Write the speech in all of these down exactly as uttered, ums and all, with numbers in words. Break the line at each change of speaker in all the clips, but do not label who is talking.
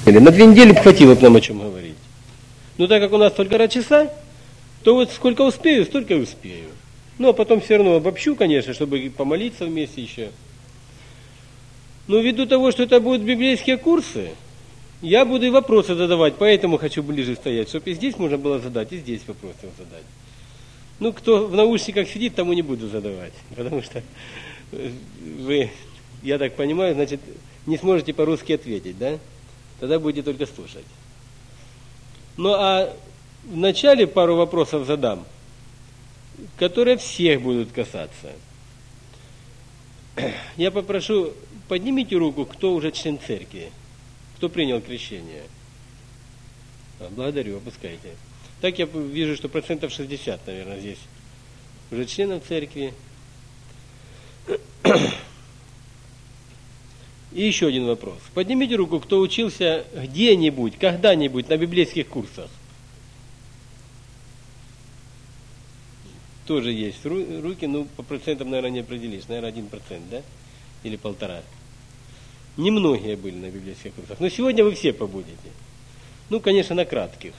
На две недели хватило бы нам о чем говорить. Но так как у нас только часа, то вот сколько успею, столько и успею. Ну, а потом все равно обобщу, конечно, чтобы помолиться вместе еще. Но ввиду того, что это будут библейские курсы, я буду и вопросы задавать, поэтому хочу ближе стоять, чтобы и здесь можно было задать, и здесь вопросы задать. Ну, кто в наушниках сидит, тому не буду задавать, потому что вы, я так понимаю, значит, не сможете по-русски ответить, да? Тогда будете только слушать. Ну, а вначале пару вопросов задам, которые всех будут касаться. Я попрошу, поднимите руку, кто уже член церкви, кто принял крещение. А, благодарю, опускайте. Так я вижу, что процентов шестьдесят, наверное, здесь уже членов церкви. И еще один вопрос. Поднимите руку, кто учился где-нибудь, когда-нибудь на библейских курсах. Тоже есть руки, ну, по процентам, наверное, не определишь. Наверное, один процент, да? Или полтора. Немногие были на библейских курсах. Но сегодня вы все побудете. Ну, конечно, на кратких.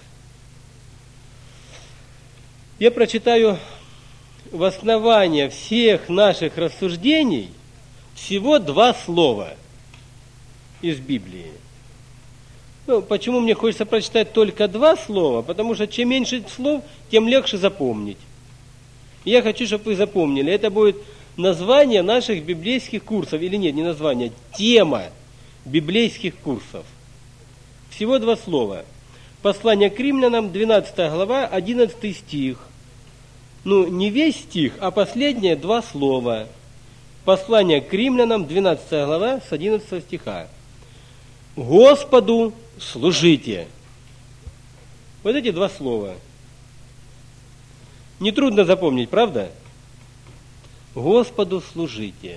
Я прочитаю в основании всех наших рассуждений всего два слова из Библии. Ну, почему мне хочется прочитать только два слова? Потому что чем меньше слов, тем легче запомнить. Я хочу, чтобы вы запомнили. Это будет название наших библейских курсов. Или нет, не название, тема библейских курсов. Всего два слова. Послание к римлянам, двенадцатая глава, одиннадцатый стих. Ну, не весь стих, а последние два слова. Послание к римлянам, двенадцатая глава, с одиннадцатого стиха. Господу служите. Вот эти два слова. Нетрудно запомнить, правда? Господу служите.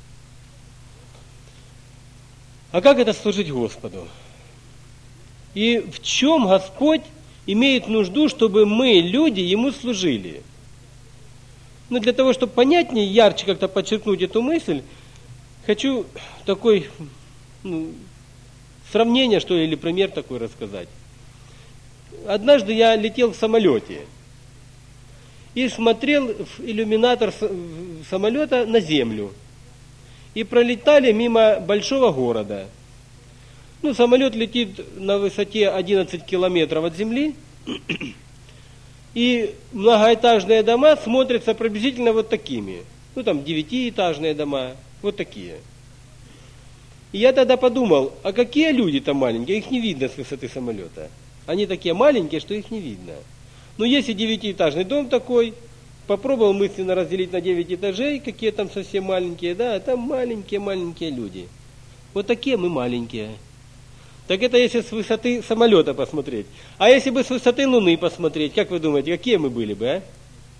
А как это служить Господу? И в чем Господь имеет нужду, чтобы мы, люди, Ему служили? Ну, для того, чтобы понятнее, ярче как-то подчеркнуть эту мысль, хочу такой, ну, сравнение, что ли, или пример такой рассказать. Однажды я летел в самолете и смотрел в иллюминатор самолета на землю. И пролетали мимо большого города. Ну, самолет летит на высоте одиннадцать километров от земли, и многоэтажные дома смотрятся приблизительно вот такими. Ну, там девятиэтажные дома, вот такие. И я тогда подумал, а какие люди там маленькие, их не видно с высоты самолета. Они такие маленькие, что их не видно. Но если девятиэтажный дом такой, попробовал мысленно разделить на девять этажей, какие там совсем маленькие, да, там маленькие-маленькие люди. Вот такие мы маленькие. Так это если с высоты самолета посмотреть. А если бы с высоты Луны посмотреть, как вы думаете, какие мы были бы, а?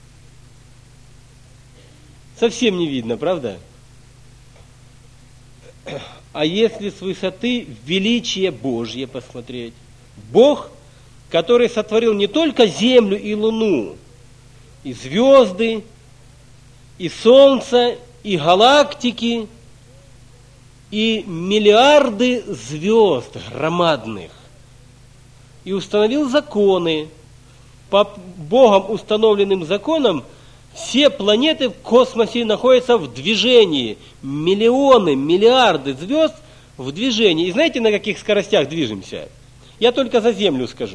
Совсем не видно, правда? А если с высоты величия Божье посмотреть? Бог, который сотворил не только землю и луну, и звезды, и солнце, и галактики, и миллиарды звезд громадных, и установил законы. По Богом установленным законам все планеты в космосе находятся в движении. Миллионы, миллиарды звезд в движении. И знаете, на каких скоростях движемся? Я только за Землю скажу.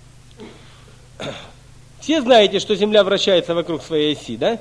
Все знаете, что Земля вращается вокруг своей оси, да?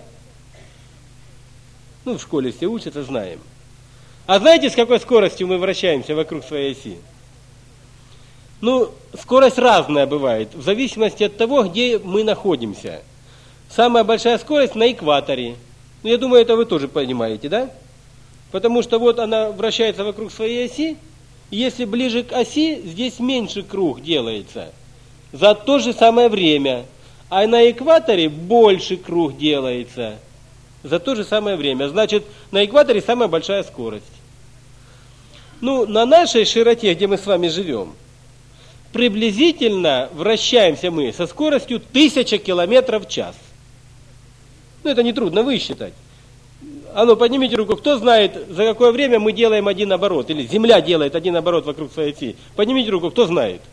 Ну, в школе все учатся, знаем. А знаете, с какой скоростью мы вращаемся вокруг своей оси? Ну, скорость разная бывает, в зависимости от того, где мы находимся. Самая большая скорость на экваторе. Ну, я думаю, это вы тоже понимаете, да? Потому что вот она вращается вокруг своей оси, и если ближе к оси, здесь меньше круг делается за то же самое время. А на экваторе больше круг делается за то же самое время. Значит, на экваторе самая большая скорость. Ну, на нашей широте, где мы с вами живем, приблизительно вращаемся мы со скоростью тысяча километров в час. Ну, это нетрудно высчитать. А ну, поднимите руку, кто знает, за какое время мы делаем один оборот, или Земля делает один оборот вокруг своей оси. Поднимите руку, кто знает.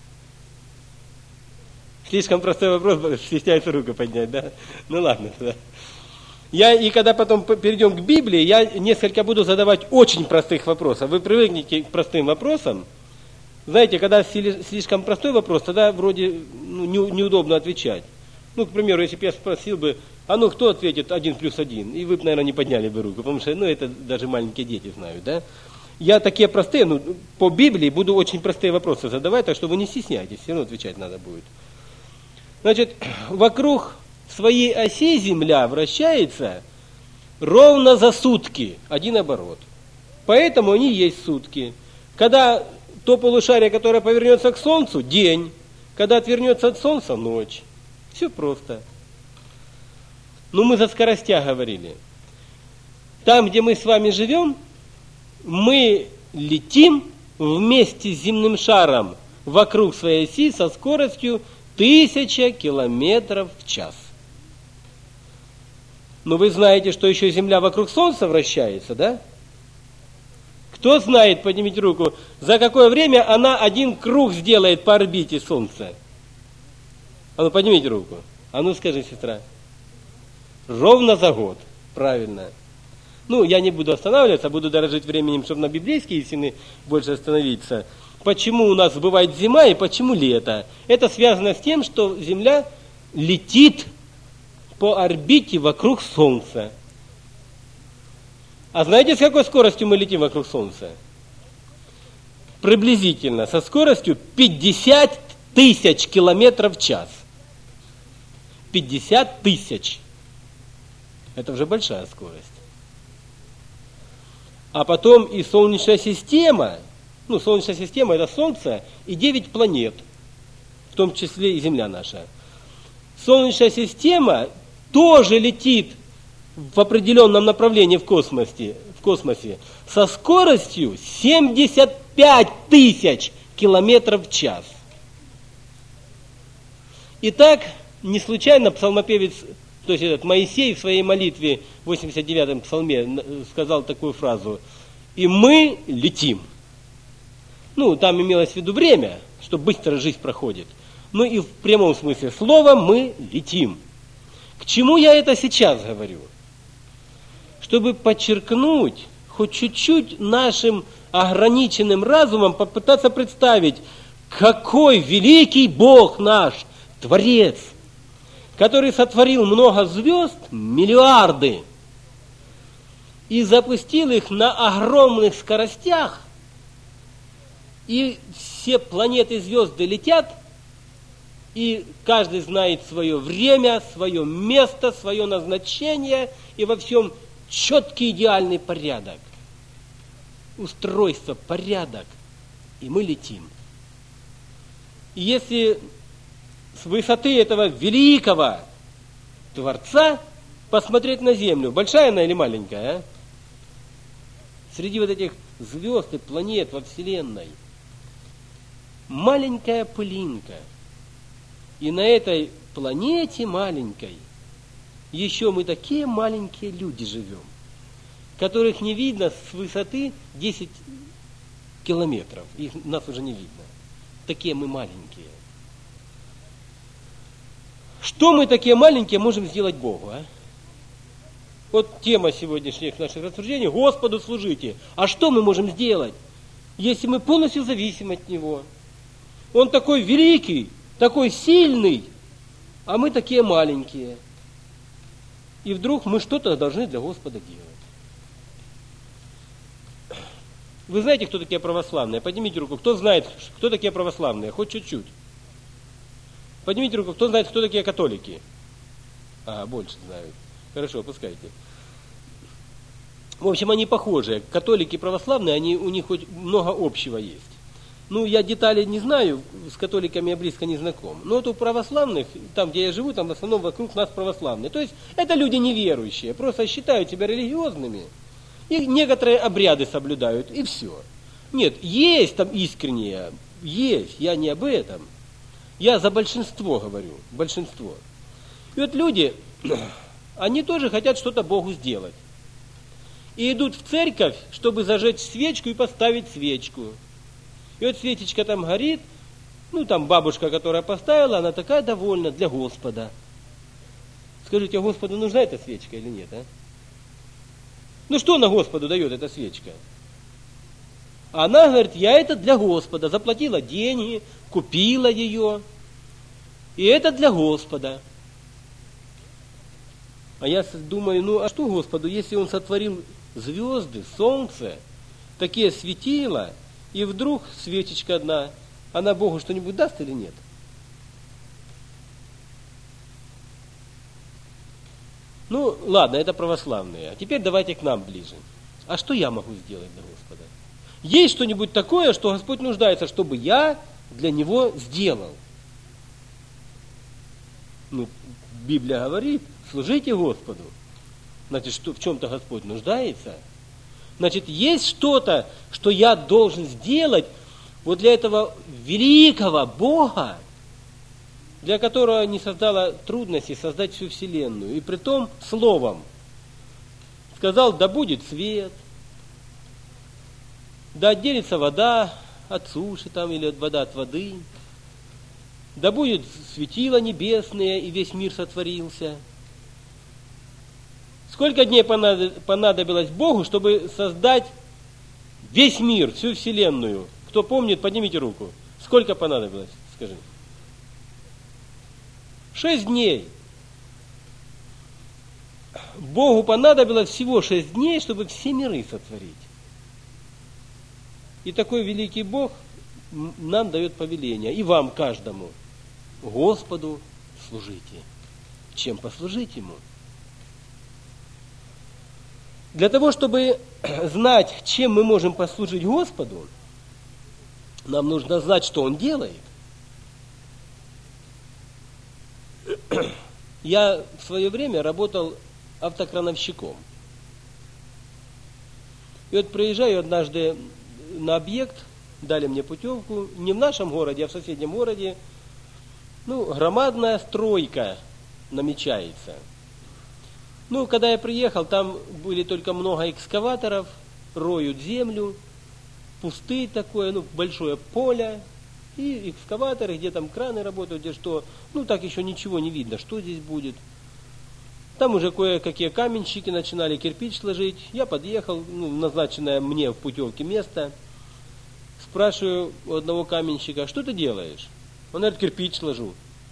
Слишком простой вопрос, стесняется руку поднять, да? Ну ладно, да. Я, и когда потом перейдем к Библии, я несколько буду задавать очень простых вопросов. Вы привыкнете к простым вопросам. Знаете, когда слишком простой вопрос, тогда вроде ну, не, неудобно отвечать. Ну, к примеру, если бы я спросил бы, а ну кто ответит один плюс один? И вы бы, наверное, не подняли бы руку, потому что, ну, это даже маленькие дети знают, да? Я такие простые, ну, по Библии буду очень простые вопросы задавать, так что вы не стесняйтесь, все равно отвечать надо будет. Значит, вокруг своей оси Земля вращается ровно за сутки, один оборот. Поэтому они есть сутки. Когда то полушарие, которое повернется к Солнцу, день. Когда отвернется от Солнца, ночь. Все просто. Ну, мы за скоростях говорили. Там, где мы с вами живем, мы летим вместе с земным шаром вокруг своей оси со скоростью тысяча километров в час. Но вы знаете, что еще Земля вокруг Солнца вращается, да? Кто знает, поднимите руку, за какое время она один круг сделает по орбите Солнца? А ну, поднимите руку. А ну, скажи, сестра. Ровно за год. Правильно. Ну, я не буду останавливаться, буду дорожить временем, чтобы на библейские истины больше остановиться. Почему у нас бывает зима и почему лето? Это связано с тем, что Земля летит по орбите вокруг Солнца. А знаете, с какой скоростью мы летим вокруг Солнца? Приблизительно со скоростью пятьдесят тысяч километров в час. пятьдесят тысяч. Это уже большая скорость. А потом и Солнечная система, ну, Солнечная система это Солнце и девять планет, в том числе и Земля наша. Солнечная система тоже летит в определенном направлении в космосе, в космосе со скоростью семьдесят пять тысяч километров в час. Итак, не случайно псалмопевец, то есть этот Моисей в своей молитве в восемьдесят девятом псалме сказал такую фразу: «И мы летим». Ну, там имелось в виду время, что быстро жизнь проходит. Ну и в прямом смысле слова мы летим. К чему я это сейчас говорю? Чтобы подчеркнуть, хоть чуть-чуть нашим ограниченным разумом попытаться представить, какой великий Бог наш, Творец, который сотворил много звезд, миллиарды, и запустил их на огромных скоростях, и все планеты и звезды летят, и каждый знает свое время, свое место, свое назначение, и во всем четкий идеальный порядок. Устройство, порядок. И мы летим. И если с высоты этого великого Творца посмотреть на Землю, большая она или маленькая, а? Среди вот этих звезд и планет во Вселенной, маленькая пылинка. И на этой планете маленькой еще мы такие маленькие люди живем, которых не видно с высоты десять километров. Их, нас уже не видно. Такие мы маленькие. Что мы такие маленькие можем сделать Богу? А? Вот тема сегодняшних наших рассуждений: Господу служите. А что мы можем сделать, если мы полностью зависим от Него? Он такой великий, такой сильный, а мы такие маленькие. И вдруг мы что-то должны для Господа делать. Вы знаете, кто такие православные? Поднимите руку. Кто знает, кто такие православные? Хоть чуть-чуть. Поднимите руку. Кто знает, кто такие католики? А, больше знают. Хорошо, пускайте. В общем, они похожи. Католики и православные, они, у них хоть много общего есть. Ну, я детали не знаю, с католиками я близко не знаком. Но вот у православных, там, где я живу, там в основном вокруг нас православные. То есть, это люди неверующие, просто считают себя религиозными. И некоторые обряды соблюдают, и все. Нет, есть там искренние, есть, я не об этом. Я за большинство говорю, большинство. И вот люди, они тоже хотят что-то Богу сделать. и идут в церковь, чтобы зажечь свечку и поставить свечку. И вот свечечка там горит, ну там бабушка, которая поставила, она такая довольна для Господа. Скажите, а Господу нужна эта свечка или нет, а? Ну что она Господу дает, эта свечка? Она говорит, я это для Господа, заплатила деньги, купила ее, и это для Господа. А я думаю, ну а что Господу, если Он сотворил звезды, солнце, такие светила, и вдруг свечечка одна, она Богу что-нибудь даст или нет? Ну, ладно, это православные. А теперь давайте к нам ближе. А что я могу сделать для Господа? Есть что-нибудь такое, что Господь нуждается, чтобы я для Него сделал? Ну, Библия говорит, служите Господу. Значит, что, в чем-то Господь нуждается. Значит, есть что-то, что я должен сделать вот для этого великого Бога, для которого не создала трудности создать всю вселенную. И притом словом. Сказал, да будет свет, да отделится вода от суши там, или вода от воды, да будет светило небесное, и весь мир сотворился. Сколько дней понадобилось Богу, чтобы создать весь мир, всю вселенную? Кто помнит, поднимите руку. Сколько понадобилось, скажи. Шесть дней. Богу понадобилось всего шесть дней, чтобы все миры сотворить. И такой великий Бог нам дает повеление, и вам каждому. Господу служите. Чем послужить Ему? Для того, чтобы знать, чем мы можем послужить Господу, нам нужно знать, что Он делает. Я в свое время работал автокрановщиком. И вот приезжаю однажды на объект, дали мне путевку, не в нашем городе, а в соседнем городе. Ну, громадная стройка намечается. Ну, когда я приехал, там были только много экскаваторов, роют землю, пустые такое, ну, большое поле, и экскаваторы, где там краны работают, где что, ну, так еще ничего не видно, что здесь будет. Там уже кое-какие каменщики начинали кирпич сложить. Я подъехал, ну, назначенное мне в путевке место, спрашиваю у одного каменщика, что ты делаешь? Он говорит, кирпич сложу.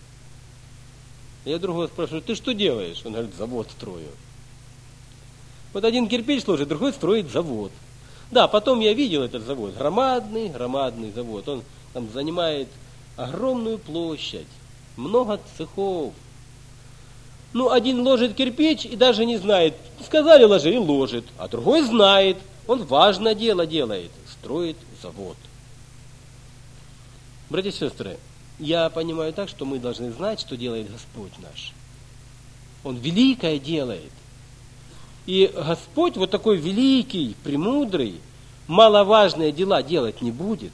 Я другого спрашиваю, ты что делаешь? Он говорит, завод строю. Вот один кирпич сложит, другой строит завод. Да, потом я видел этот завод, громадный, громадный завод. Он там занимает огромную площадь, много цехов. Ну, один ложит кирпич и даже не знает. Сказали, ложи, и ложит. А другой знает, он важное дело делает, строит завод. Братья и сестры, я понимаю так, что мы должны знать, что делает Господь наш. Он великое делает. И Господь вот такой великий, премудрый, маловажные дела делать не будет.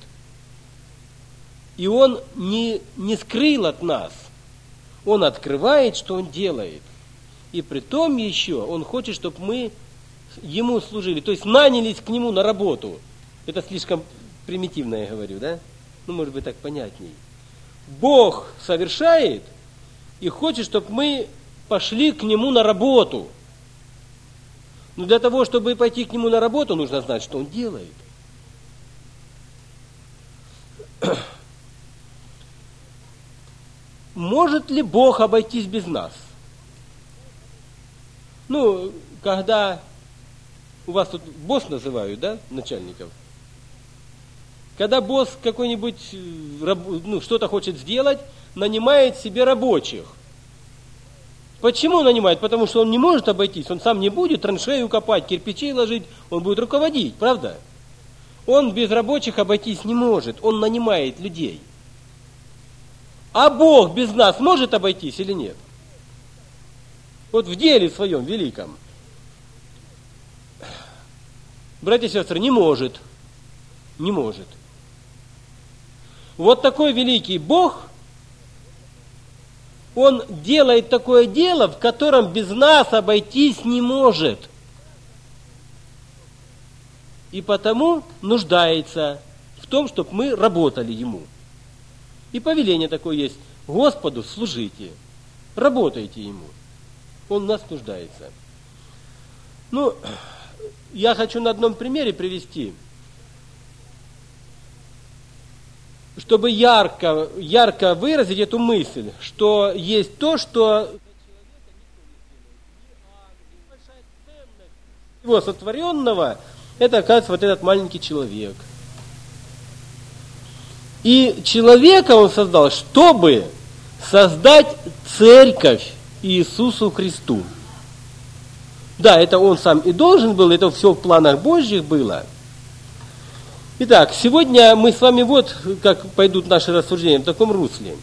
И Он не, не скрыл от нас. Он открывает, что Он делает. И при том еще Он хочет, чтобы мы Ему служили. То есть нанялись к Нему на работу. Это слишком примитивно я говорю, да? Ну, может быть, так понятней. Бог совершает и хочет, чтобы мы пошли к Нему на работу. Но для того, чтобы пойти к Нему на работу, нужно знать, что Он делает. Может ли Бог обойтись без нас? Ну, когда у вас тут босс называют, да, начальников? Когда босс какой-нибудь, ну, что-то хочет сделать, нанимает себе рабочих. Почему нанимает? Потому что он не может обойтись, он сам не будет траншею копать, кирпичи ложить, он будет руководить, правда? Он без рабочих обойтись не может, он нанимает людей. А Бог без нас может обойтись или нет? Вот в деле своем великом. Братья и сестры, не может. Не может. Вот такой великий Бог, Он делает такое дело, в котором без нас обойтись не может. и потому нуждается в том, чтобы мы работали Ему. И повеление такое есть: Господу служите, работайте Ему. Он в нас нуждается. Ну, я хочу на одном примере привести, чтобы ярко, ярко выразить эту мысль, что есть то, что его сотворенного, это, оказывается, вот этот маленький человек. И человека он создал, чтобы создать церковь Иисусу Христу. Да, это он сам и должен был, это все в планах Божьих было. Итак, сегодня мы с вами вот, как пойдут наши рассуждения, в таком русле.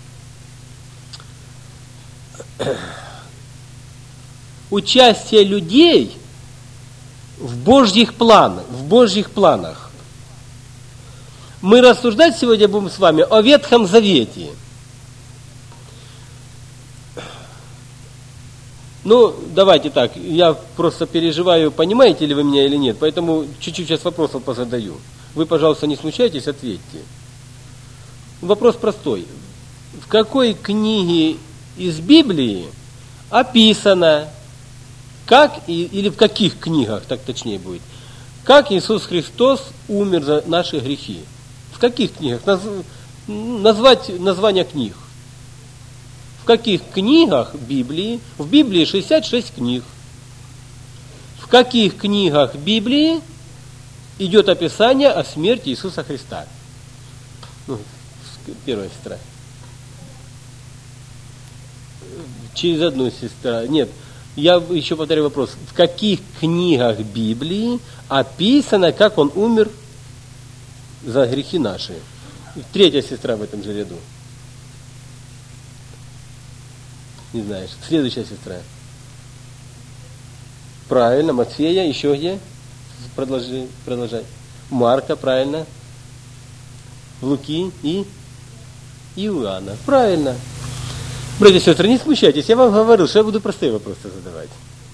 Участие людей в Божьих планах, в Божьих планах. Мы рассуждать сегодня будем с вами о Ветхом Завете. Ну, давайте так, я просто переживаю, понимаете ли вы меня или нет, поэтому чуть-чуть сейчас вопросов позадаю. Вы, пожалуйста, не смущайтесь, ответьте. Вопрос простой. В какой книге из Библии описано, как, или в каких книгах, так точнее будет, как Иисус Христос умер за наши грехи? В каких книгах? Назвать названия книг. В каких книгах Библии? В Библии шестьдесят шесть книг. В каких книгах Библии идет описание о смерти Иисуса Христа? Ну, первая сестра. Через одну сестра. Нет, я еще повторяю вопрос. В каких книгах Библии описано, как Он умер за грехи наши? Третья сестра в этом же ряду. Не знаешь. Следующая сестра. Правильно. Матфея. Еще где? Продолжи, продолжай. Марка. Правильно. Луки и Иоанна. Правильно. Братья и сестры, не смущайтесь. Я вам говорил, что я буду простые вопросы задавать.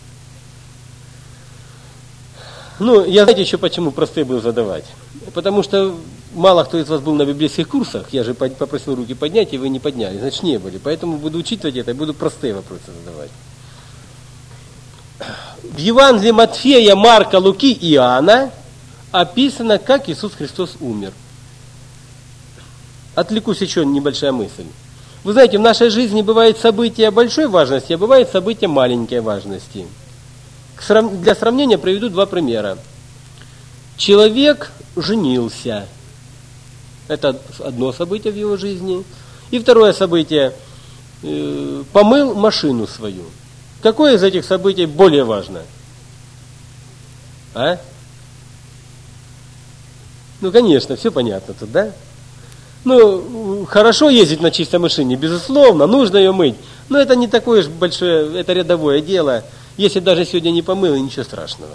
Ну, я знаете еще почему простые буду задавать? Потому что мало кто из вас был на библейских курсах. Я же попросил руки поднять, и вы не подняли. Значит, не были. Поэтому буду учитывать это и буду простые вопросы задавать. В Евангелии Матфея, Марка, Луки и Иоанна описано, как Иисус Христос умер. Отвлекусь, еще небольшая мысль. Вы знаете, в нашей жизни бывают события большой важности, а бывают события маленькой важности. Для сравнения приведу два примера. Человек женился. Это одно событие в его жизни. И второе событие. Э, помыл машину свою. Какое из этих событий более важно? А? Ну, конечно, все понятно тут, да? Ну, хорошо ездить на чистой машине, безусловно, нужно ее мыть. Но это не такое уж большое, это рядовое дело. Если даже сегодня не помыл, ничего страшного.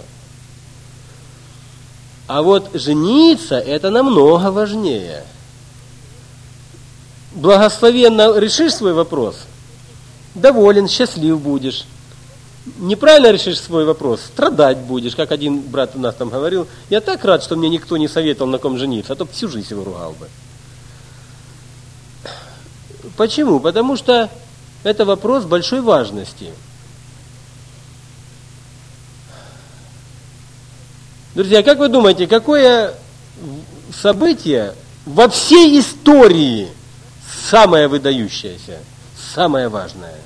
А вот жениться, это намного важнее. Благословенно решишь свой вопрос, доволен, счастлив будешь. Неправильно решишь свой вопрос, страдать будешь, как один брат у нас там говорил. Я так рад, что мне никто не советовал, на ком жениться, а то всю жизнь его ругал бы. Почему? Потому что это вопрос большой важности. Друзья, как вы думаете, какое событие во всей истории самое выдающееся, самое важное?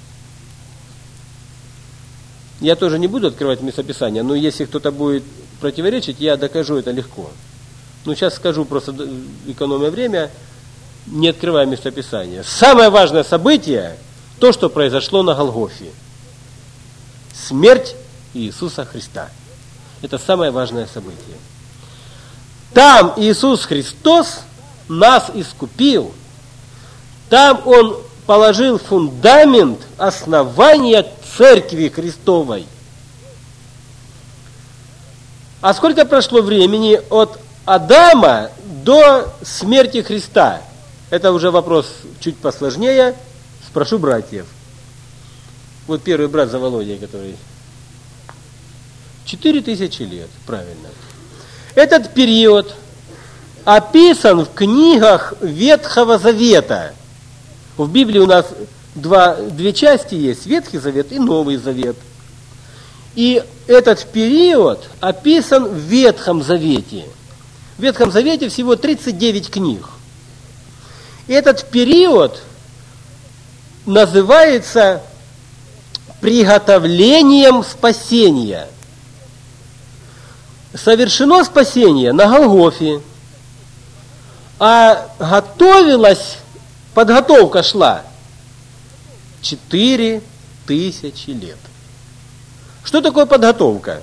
Я тоже не буду открывать местописание, но если кто-то будет противоречить, я докажу это легко. Ну, сейчас скажу, просто экономя время, не открывая местописание. Самое важное событие, то, что произошло на Голгофе. Смерть Иисуса Христа. Это самое важное событие. Там Иисус Христос нас искупил. Там Он положил фундамент основания Церкви Христовой. А сколько прошло времени от Адама до смерти Христа? Это уже вопрос чуть посложнее. Спрошу братьев. Вот первый брат за Володей, который... Четыре тысячи лет, правильно. Этот период описан в книгах Ветхого Завета. В Библии у нас два, две части есть, Ветхий Завет и Новый Завет. И этот период описан в Ветхом Завете. В Ветхом Завете всего тридцать девять книг. И этот период называется приготовлением спасения. Совершено спасение на Голгофе, а готовилась, подготовка шла четыре тысячи лет. Что такое подготовка?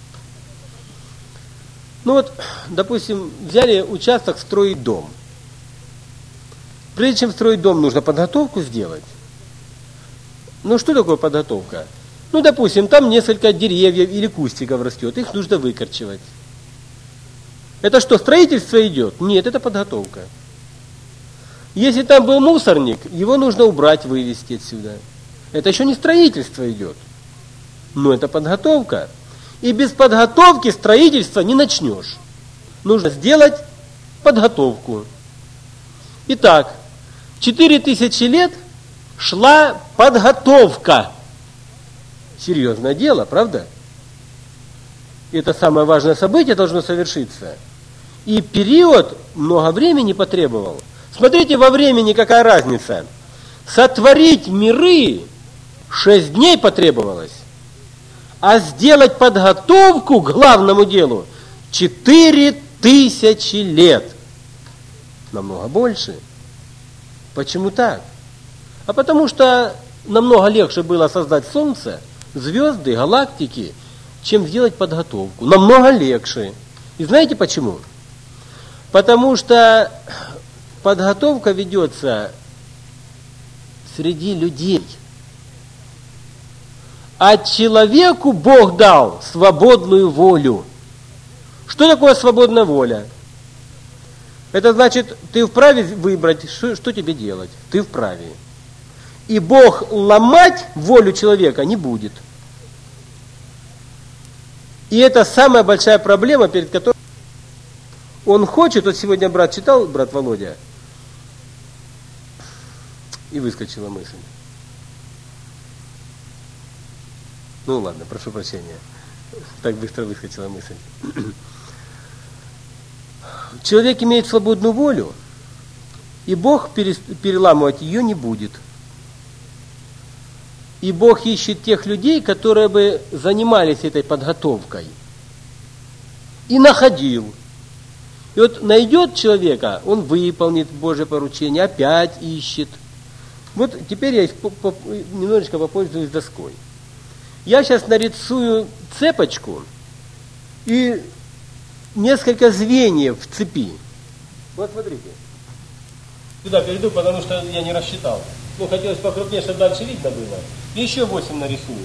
Ну вот, допустим, взяли участок строить дом. Прежде чем строить дом, нужно подготовку сделать. Ну что такое подготовка? Ну, допустим, там несколько деревьев или кустиков растет, их нужно выкорчевать. Это что, строительство идет? Нет, это подготовка. Если там был мусорник, его нужно убрать, вывести отсюда. Это еще не строительство идет. Но это подготовка. И без подготовки строительства не начнешь. Нужно сделать подготовку. Итак, четыре тысячи лет шла подготовка. Серьезное дело, правда? Это самое важное событие должно совершиться. И период много времени потребовал. Смотрите, во времени какая разница. Сотворить миры шесть дней потребовалось. А сделать подготовку к главному делу четыре тысячи лет. Намного больше. Почему так? А потому что намного легче было создать Солнце, звезды, галактики, чем сделать подготовку. Намного легче. И знаете почему? Потому что подготовка ведется среди людей. А человеку Бог дал свободную волю. Что такое свободная воля? Это значит, ты вправе выбрать, что, что тебе делать. Ты вправе. И Бог ломать волю человека не будет. И это самая большая проблема, перед которой он хочет, вот сегодня брат читал, брат Володя, и выскочила мысль. Ну ладно, прошу прощения, так быстро выскочила мысль. Человек имеет свободную волю, и Бог переламывать ее не будет. И Бог ищет тех людей, которые бы занимались этой подготовкой. И находил. И вот найдет человека, он выполнит Божье поручение, опять ищет. Вот теперь я немножечко попользуюсь доской. Я сейчас нарисую цепочку и несколько звеньев в цепи. Вот смотрите. Сюда перейду, потому что я не рассчитал. Ну, хотелось покрупнее, чтобы дальше видно было. И еще восемь нарисую.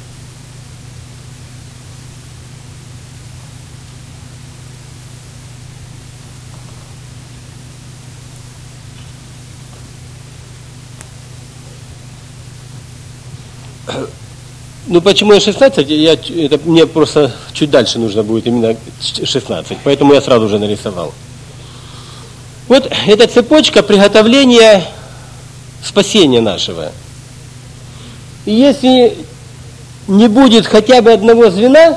Ну, почему я шестнадцать? Я, это, мне просто чуть дальше нужно будет именно шестнадцать. Поэтому я сразу же нарисовал. Вот эта цепочка приготовления спасения нашего. И если не будет хотя бы одного звена,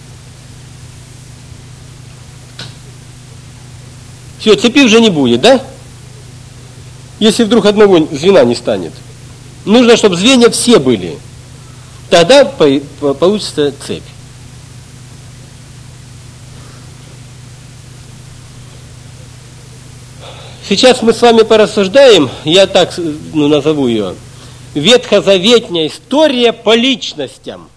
все, цепи уже не будет, да? Если вдруг одного звена не станет. Нужно, чтобы звенья все были. Тогда получится цепь. Сейчас мы с вами порассуждаем, я так ну, назову ее, ветхозаветная история по личностям.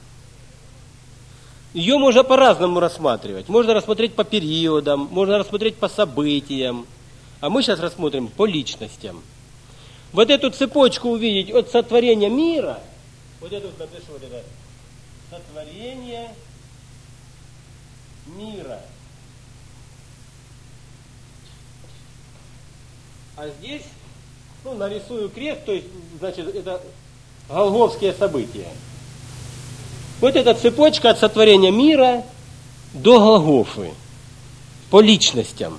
Ее можно по-разному рассматривать. Можно рассмотреть по периодам, можно рассмотреть по событиям. А мы сейчас рассмотрим по личностям. Вот эту цепочку увидеть от сотворения мира, вот эту напишу, вот это, сотворение мира. А здесь, ну, нарисую крест, то есть, значит, это голгофские события. Вот эта цепочка от сотворения мира до Голгофы. по личностям.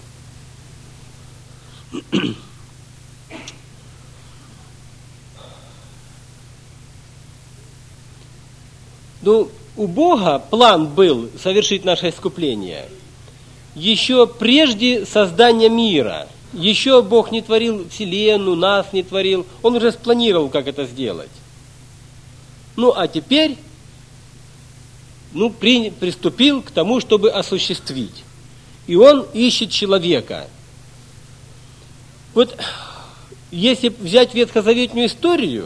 Ну, у Бога план был совершить наше искупление еще прежде создания мира. Еще Бог не творил вселенную, нас не творил. Он уже спланировал, как это сделать. Ну, а теперь, ну, при, приступил к тому, чтобы осуществить. И Он ищет человека. Вот, если взять ветхозаветную историю,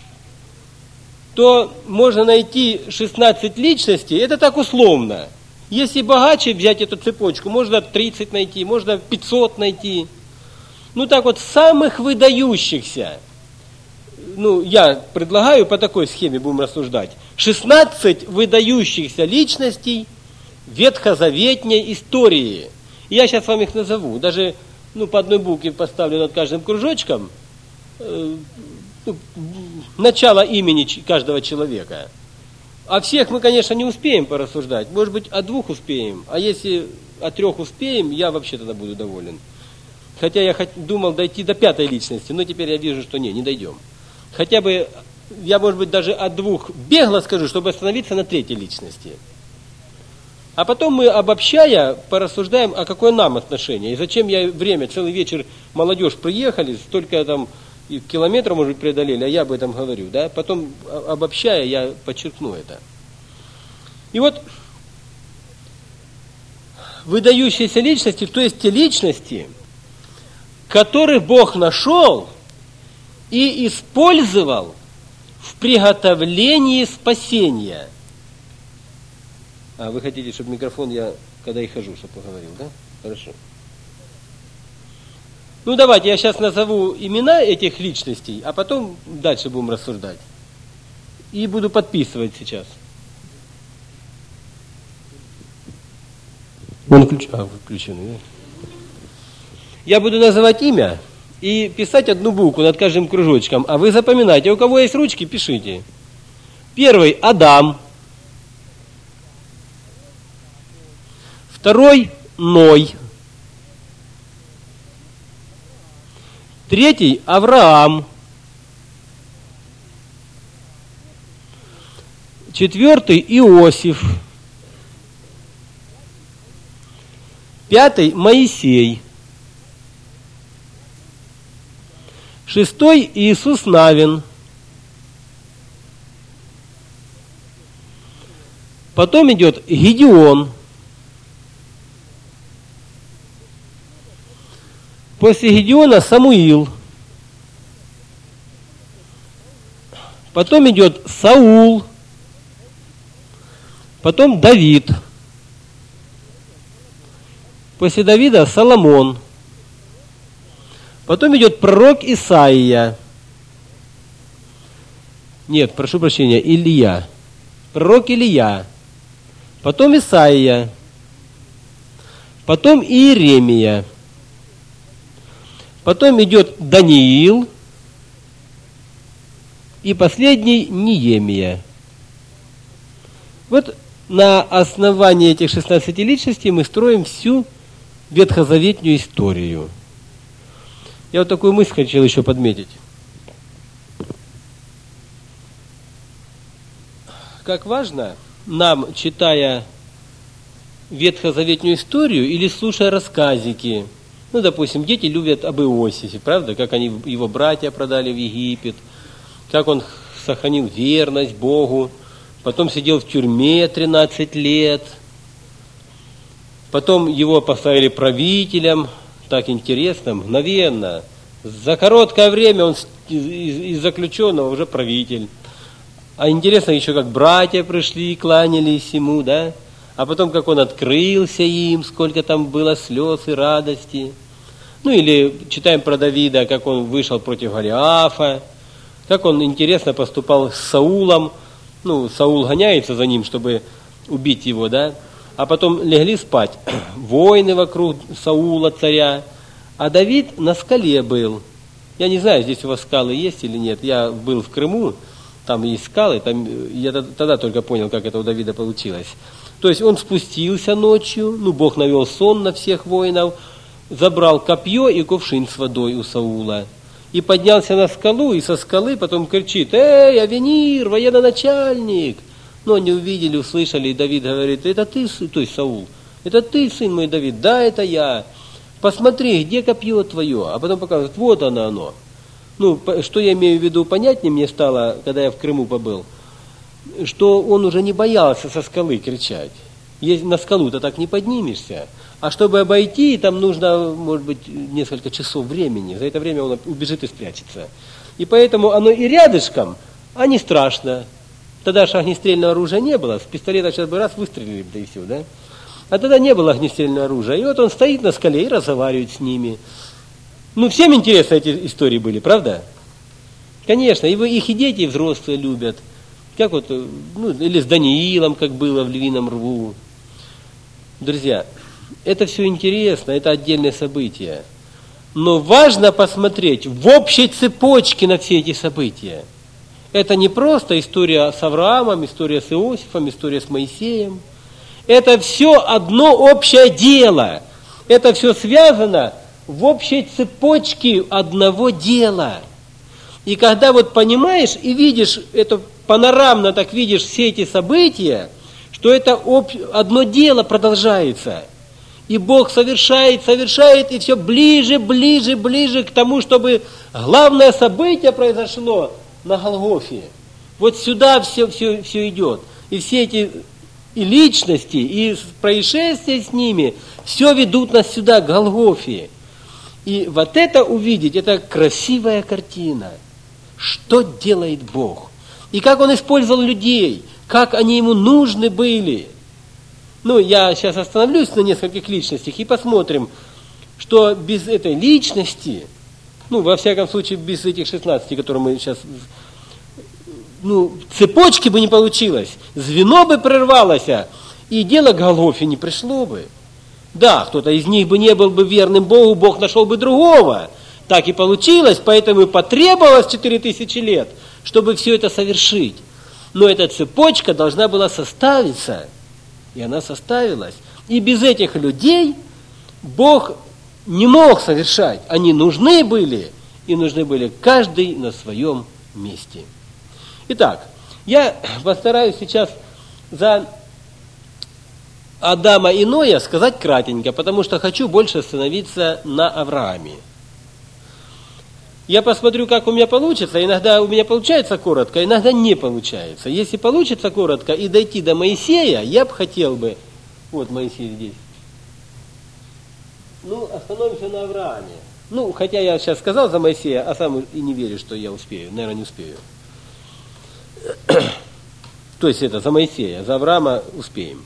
то можно найти шестнадцать личностей, это так условно. Если богаче взять эту цепочку, можно тридцать найти, можно пятьсот найти. Ну так вот, самых выдающихся, ну я предлагаю по такой схеме будем рассуждать, шестнадцать выдающихся личностей ветхозаветной истории. Я сейчас вам их назову, даже ну, по одной букве поставлю над каждым кружочком, э, ну, начало имени каждого человека. О всех мы, конечно, не успеем порассуждать. Может быть, о двух успеем. А если о трех успеем, я вообще тогда буду доволен. Хотя я думал дойти до пятой личности, но теперь я вижу, что не, не дойдем. Хотя бы, я, может быть, даже о двух бегло скажу, чтобы остановиться на третьей личности. А потом мы, обобщая, порассуждаем, а какое нам отношение. И зачем я время, целый вечер молодежь приехали, столько там километров, может быть, преодолели, а я об этом говорю. Да? Потом, обобщая, я подчеркну это. И вот, выдающиеся личности, то есть те личности, которых Бог нашел и использовал в приготовлении спасения. А вы хотите, чтобы микрофон я, когда и хожу, чтобы поговорил, да? Хорошо. Ну, давайте я сейчас назову имена этих личностей, а потом дальше будем рассуждать. И буду подписывать сейчас. Он включ... А, включенный, да? Я буду называть имя и писать одну букву над каждым кружочком, а вы запоминайте. У кого есть ручки, пишите. Первый – Адам. Второй – Ной. Третий – Авраам. Четвертый – Иосиф. Пятый – Моисей. Шестой – Иисус Навин. Потом идет Гедеон. После Гедеона Самуил. Потом идет Саул. Потом Давид. После Давида Соломон. Потом идет пророк Исаия. Нет, прошу прощения, Илья. Пророк Илья. Потом Исаия. Потом Иеремия. Потом идет Даниил. И последний Неемия. Вот на основании этих шестнадцати личностей мы строим всю ветхозаветную историю. Я вот такую мысль хотел еще подметить. Как важно нам, читая ветхозаветную историю или слушая рассказики, ну, допустим, дети любят об Иосифе, правда, как они его братья продали в Египет, как он сохранил верность Богу, потом сидел в тюрьме тринадцать лет, потом его поставили правителем. Так интересно, мгновенно. За короткое время он из заключенного уже правитель. А интересно еще, как братья пришли, кланялись ему, да? А потом, как он открылся им, сколько там было слез и радости. Ну, или читаем про Давида, как он вышел против Голиафа, как он интересно поступал с Саулом. Ну, Саул гоняется за ним, чтобы убить его, да? А потом легли спать. Войны вокруг Саула, царя. А Давид на скале был. Я не знаю, здесь у вас скалы есть или нет. Я был в Крыму, там есть скалы. Там, я тогда только понял, как это у Давида получилось. То есть он спустился ночью, ну, Бог навел сон на всех воинов, забрал копье и кувшин с водой у Саула. И поднялся на скалу, и со скалы потом кричит: «Эй, Авенир, военачальник!» Ну, они увидели, услышали, и Давид говорит: «Это ты, сын?» То есть Саул: «Это ты, сын мой Давид?» «Да, это я. Посмотри, где копье твое?» А потом показывают: «Вот оно, оно». Ну, что я имею в виду, понятнее мне стало, когда я в Крыму побыл, что он уже не боялся со скалы кричать. Если на скалу-то так не поднимешься. А чтобы обойти, там нужно, может быть, несколько часов времени. За это время он убежит и спрячется. И поэтому оно и рядышком, а не страшно. Тогда же огнестрельного оружия не было. С пистолета сейчас бы раз выстрелили, да и все, да? А тогда не было огнестрельного оружия. И вот он стоит на скале и разговаривает с ними. Ну, всем интересно эти истории были, правда? Конечно, и вы, их и дети, и взрослые любят. Как вот, ну, или с Даниилом, как было в Львином рву. Друзья, это все интересно, это отдельное событие. Но важно посмотреть в общей цепочке на все эти события. Это не просто история с Авраамом, история с Иосифом, история с Моисеем. Это все одно общее дело. Это все связано в общей цепочке одного дела. И когда вот понимаешь и видишь, это панорамно так видишь все эти события, что это одно дело продолжается. И Бог совершает, совершает, и все ближе, ближе, ближе к тому, чтобы главное событие произошло на Голгофе. Вот сюда все, все, все идет. И все эти и личности, и происшествия с ними, все ведут нас сюда, к Голгофе. И вот это увидеть, это красивая картина. Что делает Бог? И как Он использовал людей, как они Ему нужны были. Ну, я сейчас остановлюсь на нескольких личностях и посмотрим, что без этой личности, ну, во всяком случае, без этих шестнадцати, которые мы сейчас, ну, цепочки бы не получилось, звено бы прервалось, и дело к Голгофе не пришло бы. Да, кто-то из них бы не был бы верным Богу, Бог нашел бы другого. Так и получилось, поэтому и потребовалось четыре тысячи лет, чтобы все это совершить. Но эта цепочка должна была составиться, и она составилась. И без этих людей Бог не мог совершать. Они нужны были, и нужны были каждый на своем месте. Итак, я постараюсь сейчас за Адама и Ноя сказать кратенько, потому что хочу больше остановиться на Аврааме. Я посмотрю, как у меня получится. Иногда у меня получается коротко, иногда не получается. Если получится коротко и дойти до Моисея, я бы хотел бы... Вот Моисей здесь. Ну, остановимся на Аврааме. Ну, хотя я сейчас сказал за Моисея, а сам и не верю, что я успею. Наверное, не успею. То есть это за Моисея, за Авраама успеем.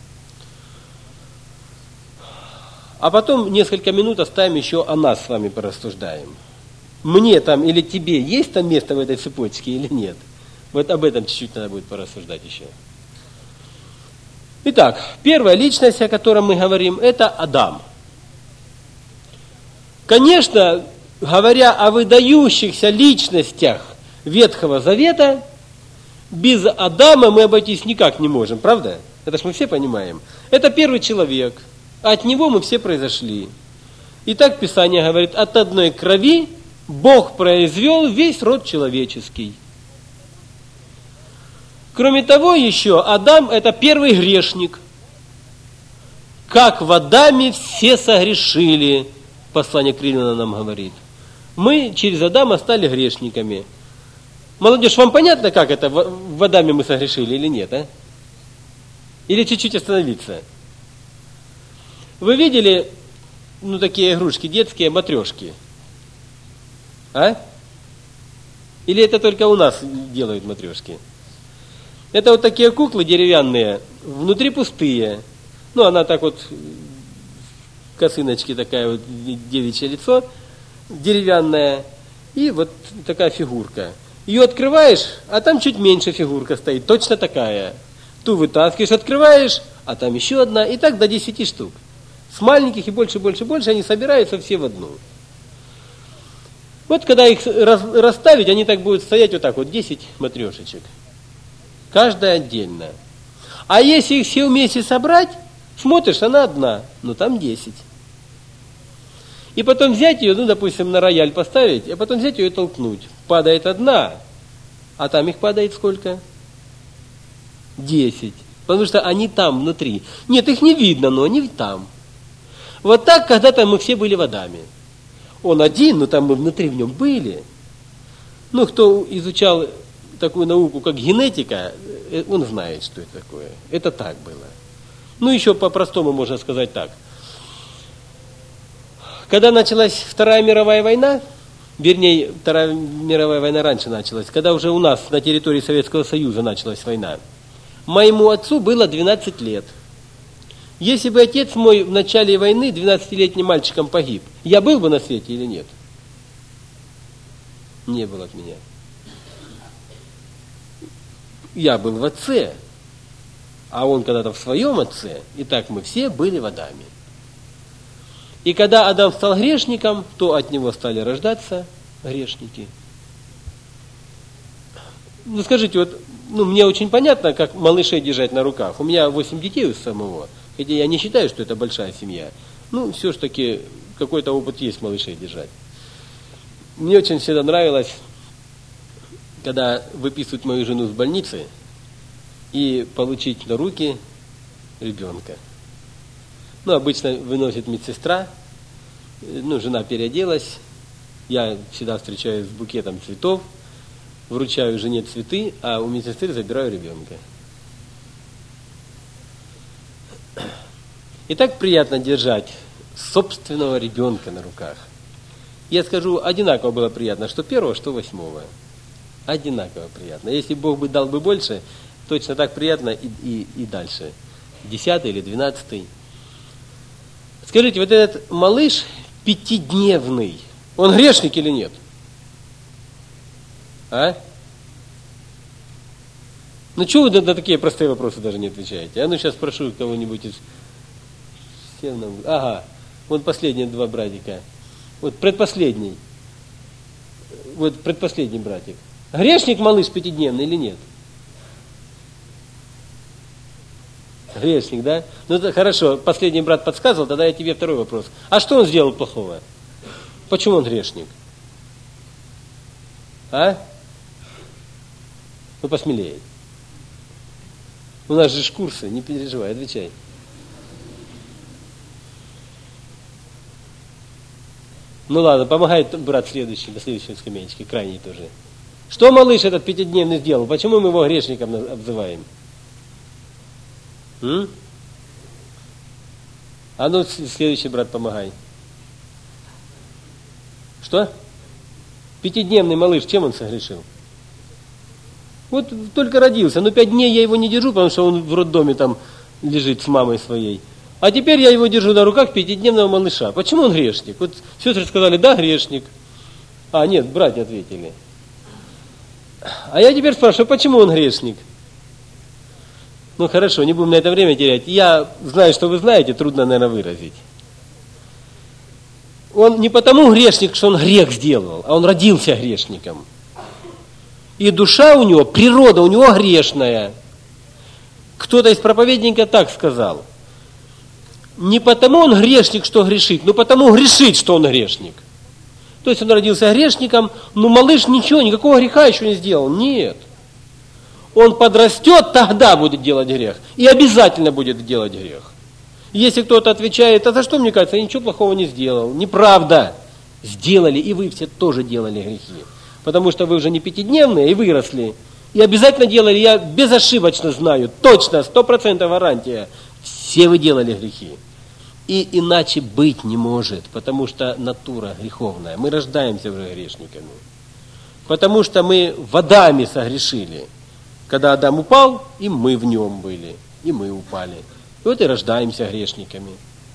А потом несколько минут оставим еще о нас с вами порассуждаем. Мне там или тебе есть там место в этой цепочке или нет? Вот об этом чуть-чуть надо будет порассуждать еще. Итак, первая личность, о которой мы говорим, это Адам. Конечно, говоря о выдающихся личностях Ветхого Завета, без Адама мы обойтись никак не можем, правда? Это ж мы все понимаем. Это первый человек, от него мы все произошли. И так Писание говорит: от одной крови Бог произвел весь род человеческий. Кроме того, еще Адам – это первый грешник. Как в Адаме все согрешили, послание к Римлянам нам говорит. Мы через Адама стали грешниками. Молодежь, вам понятно, как это в Адаме мы согрешили или нет, а? Или чуть-чуть остановиться? Вы видели, ну, такие игрушки детские, матрешки? А? Или это только у нас делают матрешки? Это вот такие куклы деревянные, внутри пустые. Ну, она так вот, косыночки такая вот, девичье лицо, деревянная, и вот такая фигурка. Ее открываешь, а там чуть меньше фигурка стоит, точно такая. Ту вытаскиваешь, открываешь, а там еще одна, и так до десяти штук. С маленьких и больше, больше, больше они собираются все в одну. Вот когда их расставить, они так будут стоять вот так вот, десять матрешечек. Каждая отдельно. А если их все вместе собрать, смотришь, она одна, но там десять. И потом взять ее, ну, допустим, на рояль поставить, а потом взять ее и толкнуть. Падает одна, а там их падает сколько? Десять. Потому что они там, внутри. Нет, их не видно, но они там. Вот так когда-то мы все были в Адаме. Он один, но там мы внутри в нем были. Ну, кто изучал такую науку, как генетика, он знает, что это такое. Это так было. Ну, еще по-простому можно сказать так. Когда началась Вторая мировая война, вернее, Вторая мировая война раньше началась, когда уже у нас на территории Советского Союза началась война, моему отцу было двенадцать лет. Если бы отец мой в начале войны двенадцатилетним мальчиком погиб, я был бы на свете или нет? Не было от меня. Я был в отце, а он когда-то в своем отце, и так мы все были в Адаме. И когда Адам стал грешником, то от него стали рождаться грешники. Ну скажите, вот, ну, мне очень понятно, как малышей держать на руках. У меня восемь детей у самого, хотя я не считаю, что это большая семья. Ну, все-таки какой-то опыт есть малышей держать. Мне очень всегда нравилось, когда выписывают мою жену с больницы и получить на руки ребенка. Ну, обычно выносит медсестра, ну, жена переоделась, я всегда встречаюсь с букетом цветов, вручаю жене цветы, а у медсестры забираю ребенка. И так приятно держать собственного ребенка на руках. Я скажу, одинаково было приятно, что первого, что восьмого. Одинаково приятно. Если Бог бы дал бы больше, точно так приятно и, и, и дальше. Десятый или двенадцатый. Скажите, вот этот малыш пятидневный, он грешник или нет? А? Ну, чего вы на, на такие простые вопросы даже не отвечаете? А ну, сейчас спрошу кого-нибудь из... Ага, вот последние два братика. Вот предпоследний. Вот предпоследний братик. Грешник малыш пятидневный или нет? Грешник, да? Ну, это хорошо, последний брат подсказывал, тогда я тебе второй вопрос. А что он сделал плохого? Почему он грешник? А? Ну, посмелее. У нас же курсы, не переживай, отвечай. Ну ладно, помогает брат следующий, на следующей скамеечке, крайний тоже. Что малыш этот пятидневный сделал? Почему мы его грешником обзываем? М? А ну, следующий брат, помогай. Что? Пятидневный малыш, чем он согрешил? Вот только родился, но пять дней я его не держу, потому что он в роддоме там лежит с мамой своей. А теперь я его держу на руках пятидневного малыша. Почему он грешник? Вот сестры сказали, да, грешник. А, нет, братья ответили. А я теперь спрашиваю, почему он грешник? Ну хорошо, не будем на это время терять. Я знаю, что вы знаете, трудно, наверное, выразить. Он не потому грешник, что он грех сделал, а он родился грешником. И душа у него, природа у него грешная. Кто-то из проповедников так сказал. Не потому он грешник, что грешит, но потому грешит, что он грешник. То есть он родился грешником, но малыш ничего, никакого греха еще не сделал. Нет. Он подрастет, тогда будет делать грех. И обязательно будет делать грех. Если кто-то отвечает, а за что, мне кажется, я ничего плохого не сделал. Неправда. Сделали, и вы все тоже делали грехи. Потому что вы уже не пятидневные, и выросли. И обязательно делали, я безошибочно знаю, точно, сто процентов гарантия. Все вы делали грехи. И иначе быть не может, потому что натура греховная. Мы рождаемся уже грешниками. Потому что мы в Адаме согрешили. Когда Адам упал, и мы в нем были, и мы упали. И вот и рождаемся грешниками.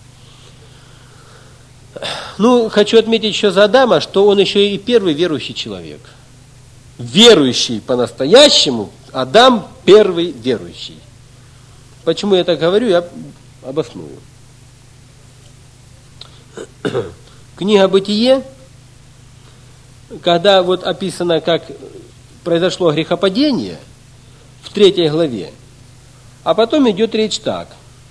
Ну, хочу отметить еще за Адама, что он еще и первый верующий человек. Верующий по-настоящему, Адам первый верующий. Почему я так говорю, я обосную. Книга «Бытие», когда вот описано, как произошло грехопадение, в третьей главе, А потом идет речь так.